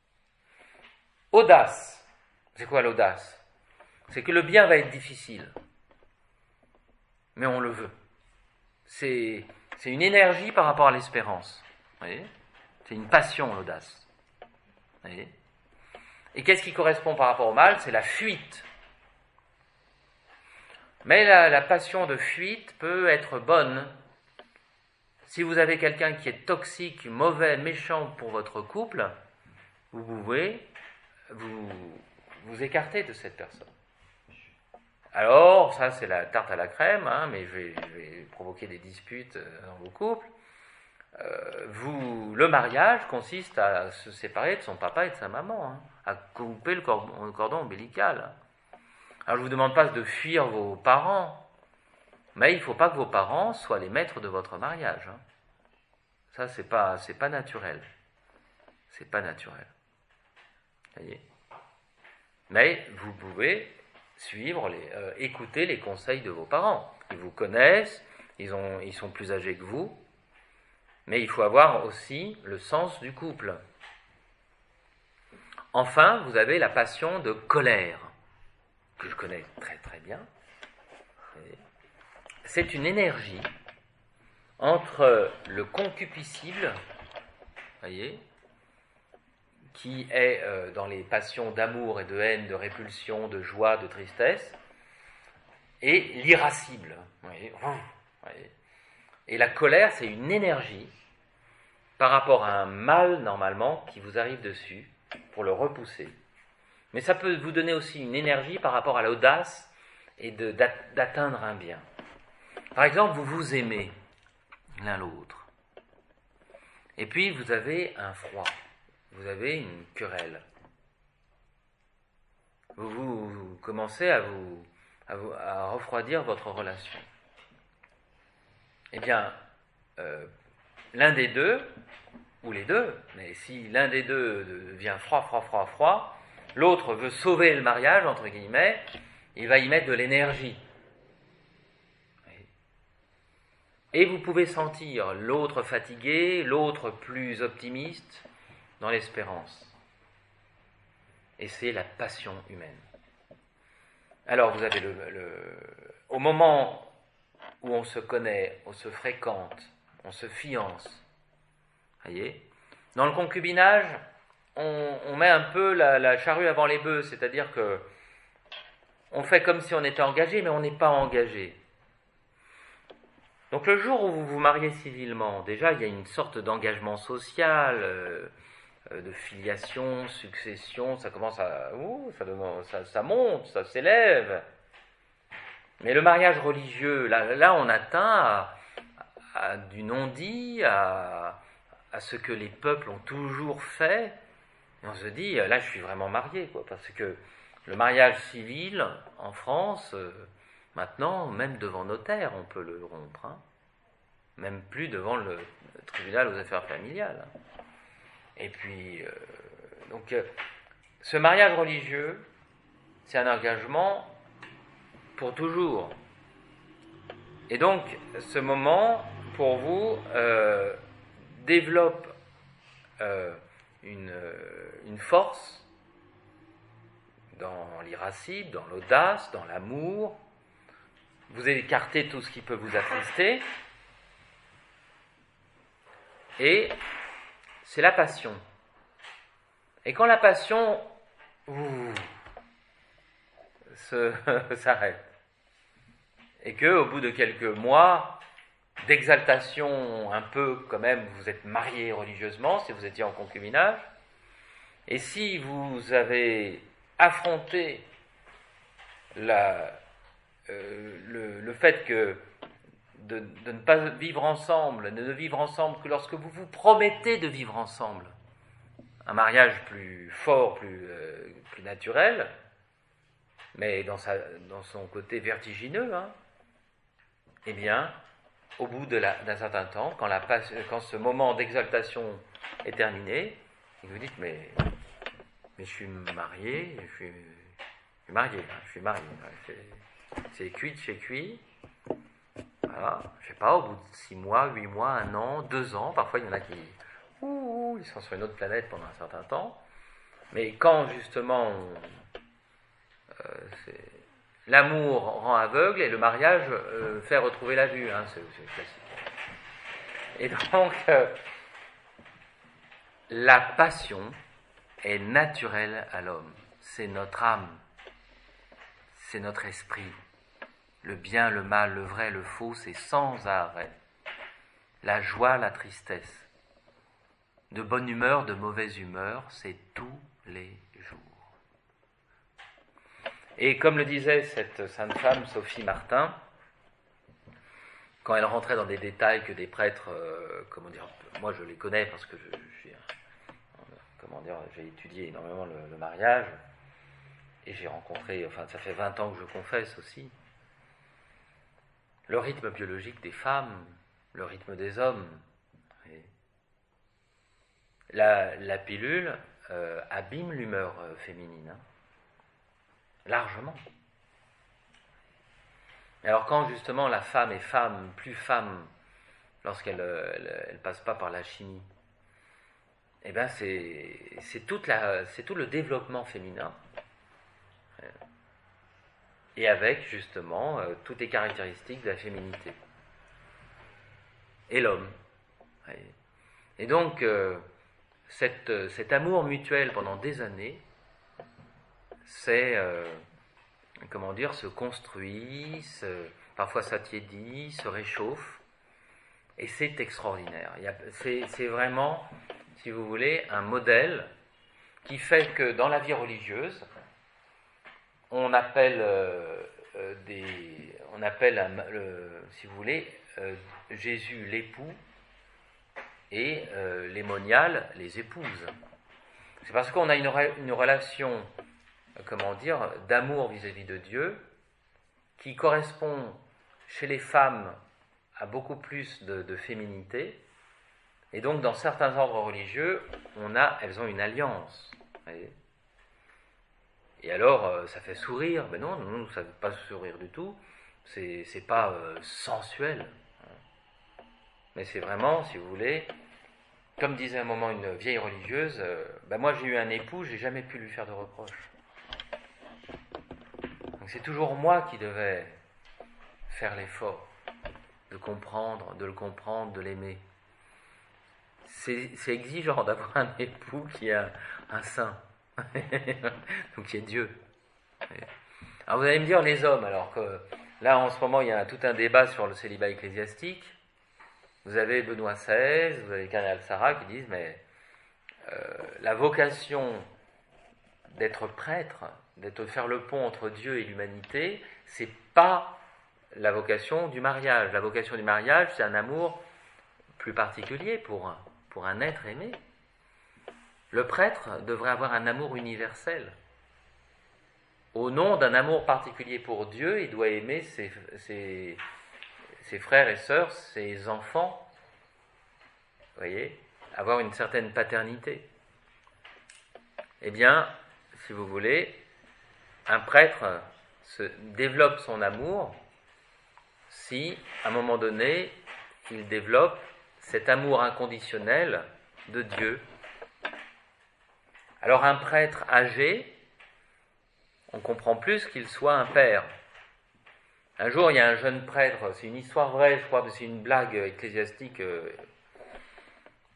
audace. C'est quoi l'audace? C'est que le bien va être difficile, mais on le veut. C'est une énergie par rapport à l'espérance. Vous voyez? C'est une passion, l'audace. Vous voyez? Et qu'est-ce qui correspond par rapport au mal? C'est la fuite. Mais la passion de fuite peut être bonne. Si vous avez quelqu'un qui est toxique, mauvais, méchant pour votre couple, vous pouvez vous écarter de cette personne. Alors, ça c'est la tarte à la crème, hein, mais je vais provoquer des disputes dans vos couples. Le mariage consiste à se séparer de son papa et de sa maman, hein, à couper le cordon ombilical. Hein. Alors je ne vous demande pas de fuir vos parents, mais il ne faut pas que vos parents soient les maîtres de votre mariage. Hein. Ça, c'est pas naturel. C'est pas naturel. Voyez. Mais vous pouvez suivre, écouter les conseils de vos parents. Ils vous connaissent, ils sont plus âgés que vous, mais il faut avoir aussi le sens du couple. Enfin, vous avez la passion de colère, que je connais très très bien. C'est une énergie entre le concupiscible, voyez, qui est dans les passions d'amour et de haine, de répulsion, de joie, de tristesse, et l'irascible. Voyez. Et la colère, c'est une énergie par rapport à un mal, normalement, qui vous arrive dessus, pour le repousser. Mais ça peut vous donner aussi une énergie par rapport à l'audace et d'atteindre un bien. Par exemple, vous vous aimez l'un l'autre. Et puis, vous avez un froid. Vous avez une querelle. Vous commencez à refroidir votre relation. Eh bien, l'un des deux, ou les deux, mais si l'un des deux devient froid, l'autre veut sauver le mariage, entre guillemets, il va y mettre de l'énergie. Et vous pouvez sentir l'autre fatigué, l'autre plus optimiste, dans l'espérance. Et c'est la passion humaine. Alors vous avez au moment où on se connaît, on se fréquente, on se fiance, voyez, dans le concubinage, on met un peu la charrue avant les bœufs, c'est-à-dire que on fait comme si on était engagé, mais on n'est pas engagé. Donc le jour où vous vous mariez civilement, déjà il y a une sorte d'engagement social, de filiation, succession, ça commence ça monte, ça s'élève. Mais le mariage religieux, là on atteint à du non-dit, à ce que les peuples ont toujours fait, et on se dit, là je suis vraiment marié, quoi, parce que le mariage civil en France, maintenant, même devant notaire, on peut le rompre, hein. Même plus devant le tribunal aux affaires familiales. Et puis, donc, ce mariage religieux, c'est un engagement pour toujours. Et donc, ce moment, pour vous, développe une force dans l'irascible, dans l'audace, dans l'amour. Vous écartez tout ce qui peut vous attrister. Et c'est la passion. Et quand la passion s'arrête, et que au bout de quelques mois d'exaltation, un peu quand même, vous êtes marié religieusement, si vous étiez en concubinage, et si vous avez affronté le fait que de ne pas vivre ensemble, de ne vivre ensemble que lorsque vous vous promettez de vivre ensemble, un mariage plus fort, plus naturel, mais dans son côté vertigineux, eh bien, au bout d'un certain temps, quand ce moment d'exaltation est terminé, vous vous dites, mais je suis marié, je suis marié, c'est cuit de chez cuit. Voilà, je sais pas, au bout de 6 mois, 8 mois, 1 an, 2 ans, parfois il y en a qui ils sont sur une autre planète pendant un certain temps. Mais quand justement l'amour rend aveugle et le mariage fait retrouver la vue, c'est classique. Et donc la passion est naturelle à l'homme, c'est notre âme, c'est notre esprit. Le bien, le mal, le vrai, le faux, c'est sans arrêt. La joie, la tristesse. De bonne humeur, de mauvaise humeur, c'est tous les jours. Et comme le disait cette sainte femme, Sophie Martin, quand elle rentrait dans des détails que des prêtres, moi je les connais parce que j'ai étudié énormément le mariage, et j'ai rencontré, ça fait 20 ans que je confesse aussi, le rythme biologique des femmes, le rythme des hommes. La pilule abîme l'humeur féminine, largement. Alors quand justement la femme est femme, plus femme, lorsqu'elle elle passe pas par la chimie, eh bien c'est tout le développement féminin. Et avec justement toutes les caractéristiques de la féminité. Et l'homme. Et donc, cet amour mutuel pendant des années, se construit, parfois s'attiédit, se réchauffe, et c'est extraordinaire. C'est vraiment, si vous voulez, un modèle qui fait que dans la vie religieuse, on appelle, si vous voulez, Jésus l'époux et les moniales les épouses. C'est parce qu'on a une relation, d'amour vis-à-vis de Dieu qui correspond chez les femmes à beaucoup plus de féminité, et donc dans certains ordres religieux, elles ont une alliance. Voyez. Et alors, ça fait sourire. Mais non, ça ne fait pas sourire du tout. C'est pas sensuel. Mais c'est vraiment, si vous voulez, comme disait à un moment une vieille religieuse, moi j'ai eu un époux, j'ai jamais pu lui faire de reproches. Donc c'est toujours moi qui devais faire l'effort de le comprendre, de l'aimer. C'est exigeant d'avoir un époux qui a un saint. Donc qui est Dieu. Alors vous allez me dire les hommes, alors que là en ce moment il y a tout un débat sur le célibat ecclésiastique. Vous avez Benoît XVI, vous avez Cardinal Sarah qui disent mais la vocation d'être prêtre, de faire le pont entre Dieu et l'humanité, c'est pas la vocation du mariage. La vocation du mariage, c'est un amour plus particulier pour un être aimé. Le prêtre devrait avoir un amour universel. Au nom d'un amour particulier pour Dieu, il doit aimer ses frères et sœurs, ses enfants. Vous voyez, avoir une certaine paternité. Eh bien, si vous voulez, un prêtre développe son amour si, à un moment donné, il développe cet amour inconditionnel de Dieu. Alors un prêtre âgé, on comprend plus qu'il soit un père. Un jour, il y a un jeune prêtre, c'est une histoire vraie, je crois, c'est une blague ecclésiastique.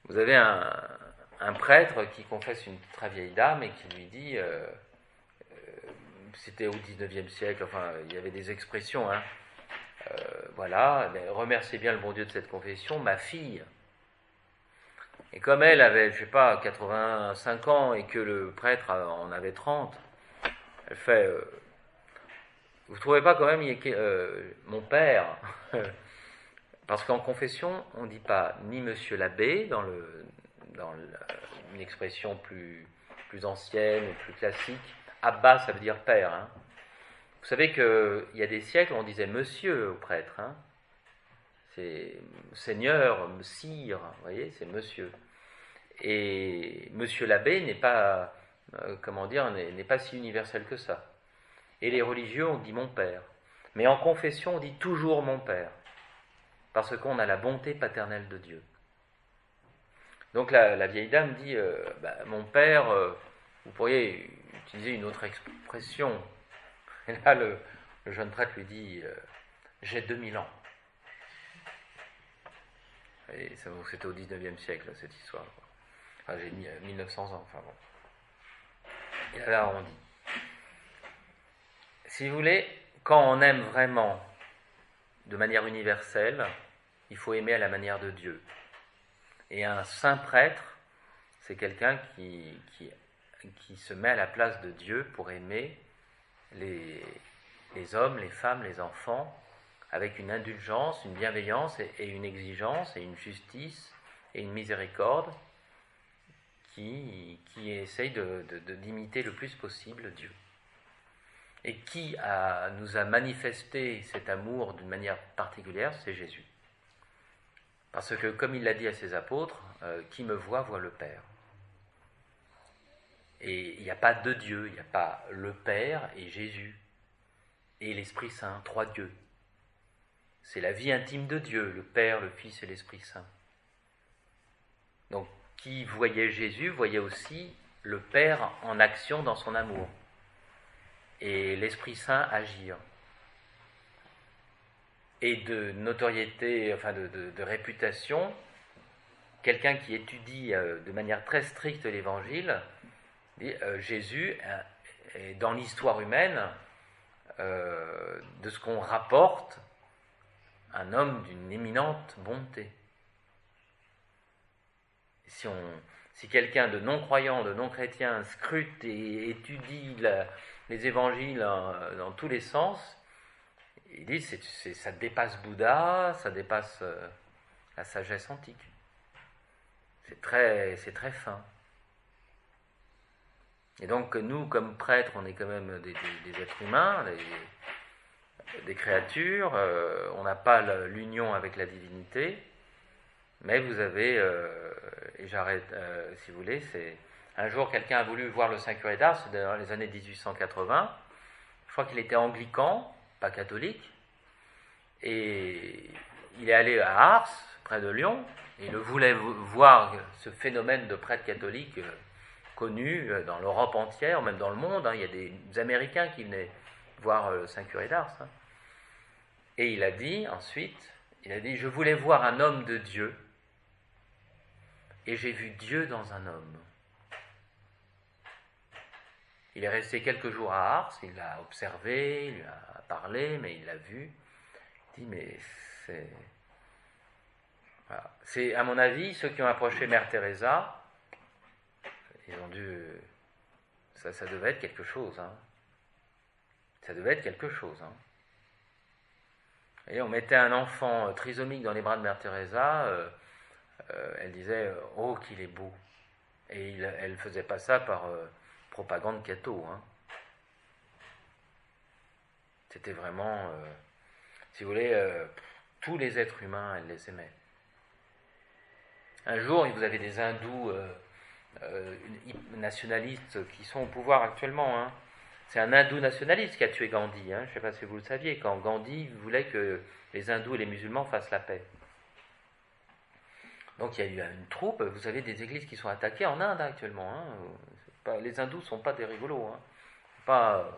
vous avez un prêtre qui confesse une très vieille dame et qui lui dit, c'était au 19e siècle, enfin il y avait des expressions, hein, voilà, remerciez bien le bon Dieu de cette confession, ma fille. Et comme elle avait, je sais pas, 85 ans et que le prêtre en avait 30, elle fait, vous trouvez pas quand même, mon père, parce qu'en confession, on ne dit pas ni monsieur l'abbé, dans une expression plus ancienne ou plus classique, Abba, ça veut dire père. Hein. Vous savez qu'il y a des siècles, on disait monsieur au prêtre. Hein. C'est seigneur, sire, vous voyez, c'est monsieur. Et monsieur l'abbé n'est pas, n'est pas si universel que ça. Et les religieux, on dit mon père. Mais en confession, on dit toujours mon père. Parce qu'on a la bonté paternelle de Dieu. Donc la vieille dame dit, mon père, vous pourriez utiliser une autre expression. Et là, le jeune prêtre lui dit, j'ai 2000 ans. Et c'était au 19e siècle, cette histoire. Enfin, j'ai mis 1900 ans, enfin bon. Et là, on dit. Si vous voulez, quand on aime vraiment, de manière universelle, il faut aimer à la manière de Dieu. Et un saint prêtre, c'est quelqu'un qui se met à la place de Dieu pour aimer les hommes, les femmes, les enfants, avec une indulgence, une bienveillance et une exigence et une justice et une miséricorde qui essaye d'imiter le plus possible Dieu. Et qui nous a manifesté cet amour d'une manière particulière, c'est Jésus. Parce que, comme il l'a dit à ses apôtres, qui me voit, voit le Père. Et il n'y a pas deux dieux, il n'y a pas le Père et Jésus, et l'Esprit Saint, trois dieux. C'est la vie intime de Dieu, le Père, le Fils et l'Esprit Saint. Donc, qui voyait Jésus, voyait aussi le Père en action dans son amour, et l'Esprit Saint agir. Et de notoriété, enfin de réputation, quelqu'un qui étudie de manière très stricte l'Évangile, dit Jésus est dans l'histoire humaine, de ce qu'on rapporte, un homme d'une éminente bonté. Si quelqu'un de non-croyant, de non-chrétien scrute et étudie les évangiles dans tous les sens, il dit ça dépasse Bouddha, ça dépasse la sagesse antique. C'est très fin. Et donc nous, comme prêtres, on est quand même des êtres humains, des créatures, on n'a pas l'union avec la divinité, mais vous avez, et j'arrête si vous voulez, un jour quelqu'un a voulu voir le Saint Curé d'Ars, c'est dans les années 1880, je crois qu'il était anglican, pas catholique, et il est allé à Ars, près de Lyon, et il voulait voir ce phénomène de prêtre catholique connu dans l'Europe entière, même dans le monde, hein. Il y a des Américains qui venaient voir le Saint Curé d'Ars, hein. Et il a dit ensuite, je voulais voir un homme de Dieu, et j'ai vu Dieu dans un homme. Il est resté quelques jours à Ars, il l'a observé, il lui a parlé, mais il l'a vu. Il dit, mais c'est... Voilà. C'est, à mon avis, ceux qui ont approché Mère Teresa, ils ont dû... Ça devait être quelque chose. Hein. Ça devait être quelque chose. Hein. Et on mettait un enfant trisomique dans les bras de Mère Teresa, elle disait « Oh, qu'il est beau !» Et elle ne faisait pas ça par propagande catho. Hein. C'était vraiment, si vous voulez, tous les êtres humains, elle les aimait. Un jour, vous avez des hindous nationalistes qui sont au pouvoir actuellement. Hein. C'est un hindou nationaliste qui a tué Gandhi. Hein. Je ne sais pas si vous le saviez, quand Gandhi voulait que les hindous et les musulmans fassent la paix. Donc il y a eu une troupe, vous avez des églises qui sont attaquées en Inde actuellement. Hein. Les hindous ne sont pas des rigolos. Hein. Pas,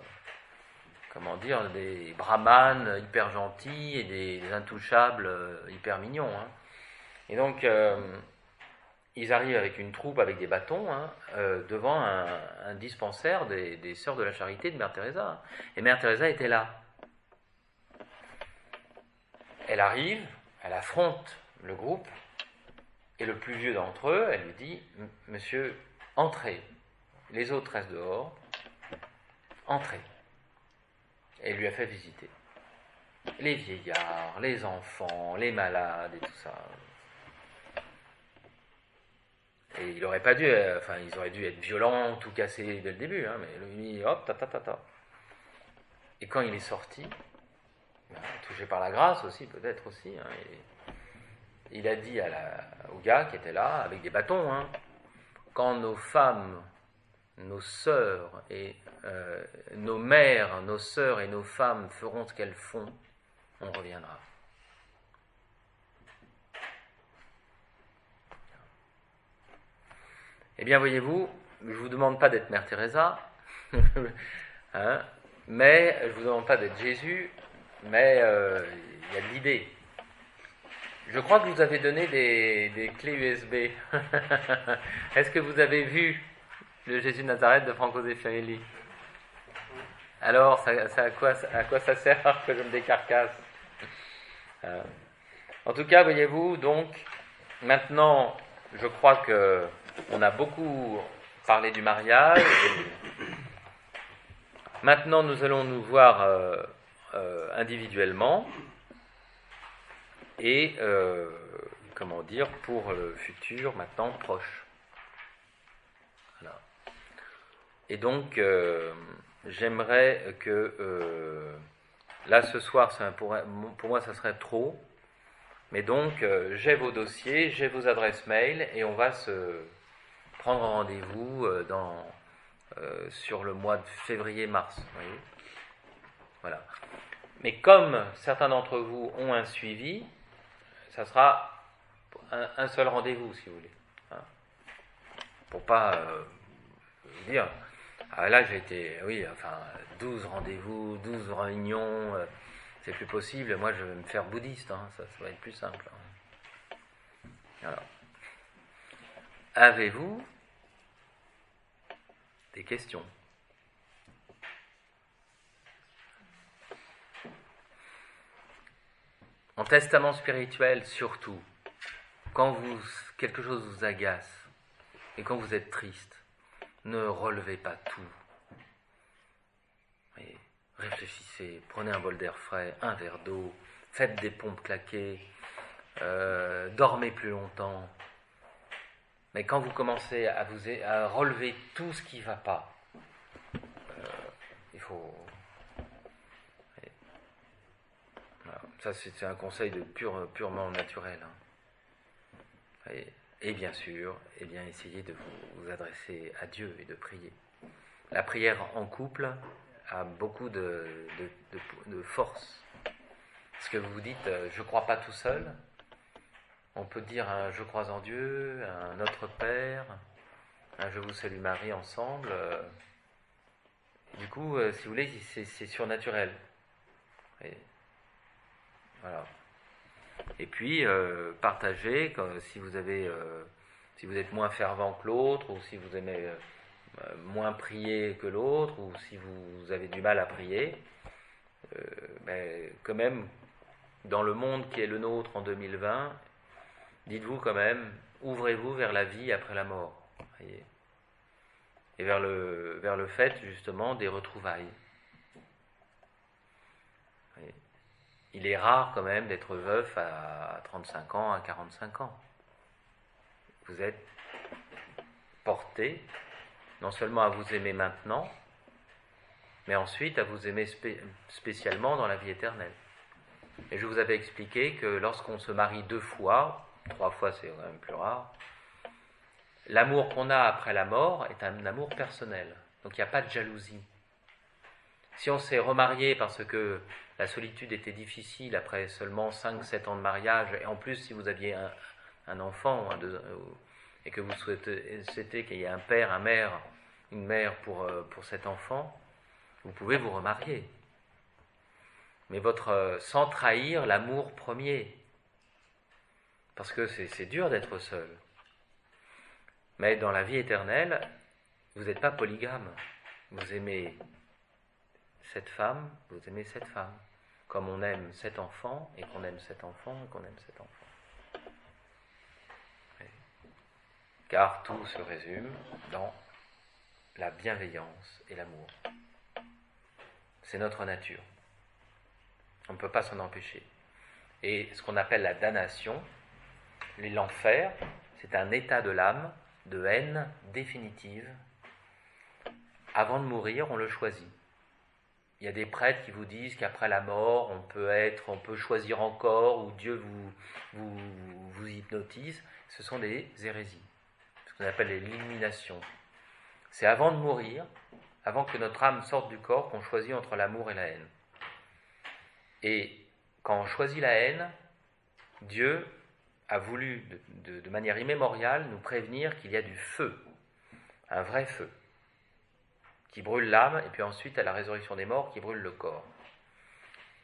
des brahmanes hyper gentils et des intouchables hyper mignons. Hein. Et donc, ils arrivent avec une troupe, avec des bâtons, hein, devant un dispensaire des Sœurs de la Charité de Mère Teresa. Hein. Et Mère Teresa était là. Elle arrive, elle affronte le groupe, et le plus vieux d'entre eux, elle lui dit « Monsieur, entrez. Les autres restent dehors. Entrez. » Et elle lui a fait visiter les vieillards, les enfants, les malades et tout ça. Et il aurait pas dû, ils auraient dû être violents, tout casser dès le début, hein, mais lui, hop, ta. Et quand il est sorti, touché par la grâce aussi, peut-être aussi, hein, il a dit au gars qui était là, avec des bâtons, hein, quand nos femmes, nos sœurs et nos mères, nos sœurs et nos femmes feront ce qu'elles font, on reviendra. Eh bien, voyez-vous, je ne vous demande pas d'être Mère Teresa, hein, mais je ne vous demande pas d'être Jésus, mais il y a de l'idée. Je crois que vous avez donné des clés USB. Est-ce que vous avez vu le Jésus de Nazareth de Franco Zeffirelli? Alors, à quoi ça sert que je me décarcasse? En tout cas, voyez-vous, donc, maintenant, je crois que on a beaucoup parlé du mariage. Maintenant, nous allons nous voir individuellement et, pour le futur, maintenant, proche. Voilà. Et donc, j'aimerais que, là, ce soir, pour moi, ça serait trop. Mais donc, j'ai vos dossiers, j'ai vos adresses mail, et on va se prendre rendez-vous sur le mois de février-mars. Voyez, voilà. Mais comme certains d'entre vous ont un suivi, ça sera un seul rendez-vous, si vous voulez. Hein, pour pas vous dire, là j'ai été, 12 rendez-vous, 12 réunions, c'est plus possible, moi je vais me faire bouddhiste, hein, ça va être plus simple. Hein. Voilà. Avez-vous des questions? En testament spirituel, surtout, quand quelque chose vous agace et quand vous êtes triste, ne relevez pas tout. Et réfléchissez, prenez un bol d'air frais, un verre d'eau, faites des pompes claquées, dormez plus longtemps. Mais quand vous commencez à relever tout ce qui ne va pas, il faut... Voilà. Ça, c'est un conseil purement naturel. Hein. Et bien sûr, essayez de vous adresser à Dieu et de prier. La prière en couple a beaucoup de force. Parce que vous vous dites, je ne crois pas tout seul. On peut dire un je crois en Dieu, un Notre Père, un je vous salue Marie ensemble. Du coup, si vous voulez, c'est surnaturel. Et voilà. Et puis, partagez, si vous êtes moins fervent que l'autre, ou si vous aimez moins prier que l'autre, ou si vous avez du mal à prier, mais quand même, dans le monde qui est le nôtre en 2020, dites-vous quand même, ouvrez-vous vers la vie après la mort, voyez, et vers le fait justement des retrouvailles. Voyez. Il est rare quand même d'être veuf à 35 ans, à 45 ans. Vous êtes porté non seulement à vous aimer maintenant, mais ensuite à vous aimer spécialement dans la vie éternelle. Et je vous avais expliqué que lorsqu'on se marie 2 fois, 3 fois c'est quand même plus rare, l'amour qu'on a après la mort est un amour personnel. Donc il n'y a pas de jalousie. Si on s'est remarié parce que la solitude était difficile après seulement 5-7 ans de mariage, et en plus si vous aviez un enfant, et que vous souhaitez qu'il y ait un père, une mère pour cet enfant, vous pouvez vous remarier. Mais sans trahir l'amour premier. Parce que c'est dur d'être seul. Mais dans la vie éternelle, vous n'êtes pas polygame. Vous aimez cette femme, vous aimez cette femme. Comme on aime cet enfant, et qu'on aime cet enfant, et qu'on aime cet enfant. Oui. Car tout se résume dans la bienveillance et l'amour. C'est notre nature. On ne peut pas s'en empêcher. Et ce qu'on appelle la damnation, l'enfer, c'est un état de l'âme de haine définitive. Avant de mourir, on le choisit. Il y a des prêtres qui vous disent qu'après la mort, on peut choisir encore, ou Dieu vous hypnotise. Ce sont des hérésies, ce qu'on appelle l'illumination. C'est avant de mourir, avant que notre âme sorte du corps, qu'on choisit entre l'amour et la haine. Et quand on choisit la haine, Dieu a voulu, de manière immémoriale, nous prévenir qu'il y a du feu, un vrai feu, qui brûle l'âme, et puis ensuite, à la résurrection des morts, qui brûle le corps. Pourquoi ?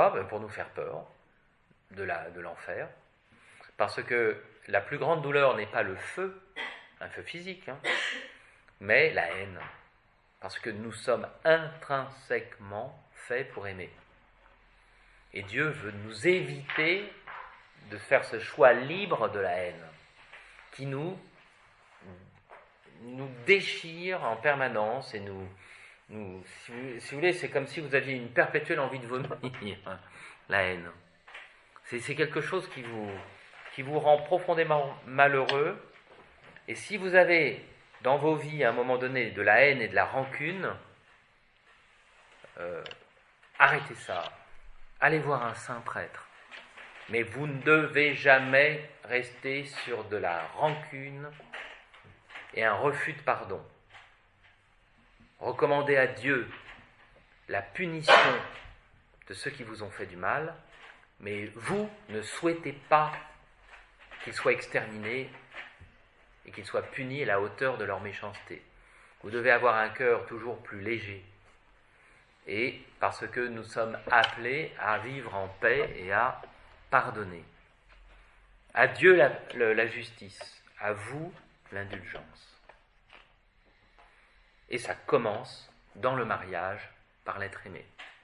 Pour nous faire peur de l'enfer. Parce que la plus grande douleur n'est pas le feu, un feu physique, mais la haine. Parce que nous sommes intrinsèquement faits pour aimer. Et Dieu veut nous éviter de faire ce choix libre de la haine, qui nous déchire en permanence et si vous voulez, c'est comme si vous aviez une perpétuelle envie de vomir, la haine. C'est quelque chose qui vous rend profondément malheureux. Et si vous avez dans vos vies à un moment donné de la haine et de la rancune, arrêtez ça. Allez voir un saint prêtre. Mais vous ne devez jamais rester sur de la rancune et un refus de pardon. Recommandez à Dieu la punition de ceux qui vous ont fait du mal, mais vous ne souhaitez pas qu'ils soient exterminés et qu'ils soient punis à la hauteur de leur méchanceté. Vous devez avoir un cœur toujours plus léger, et parce que nous sommes appelés à vivre en paix et à pardonner. À Dieu la justice, à vous l'indulgence. Et ça commence dans le mariage par l'être aimé.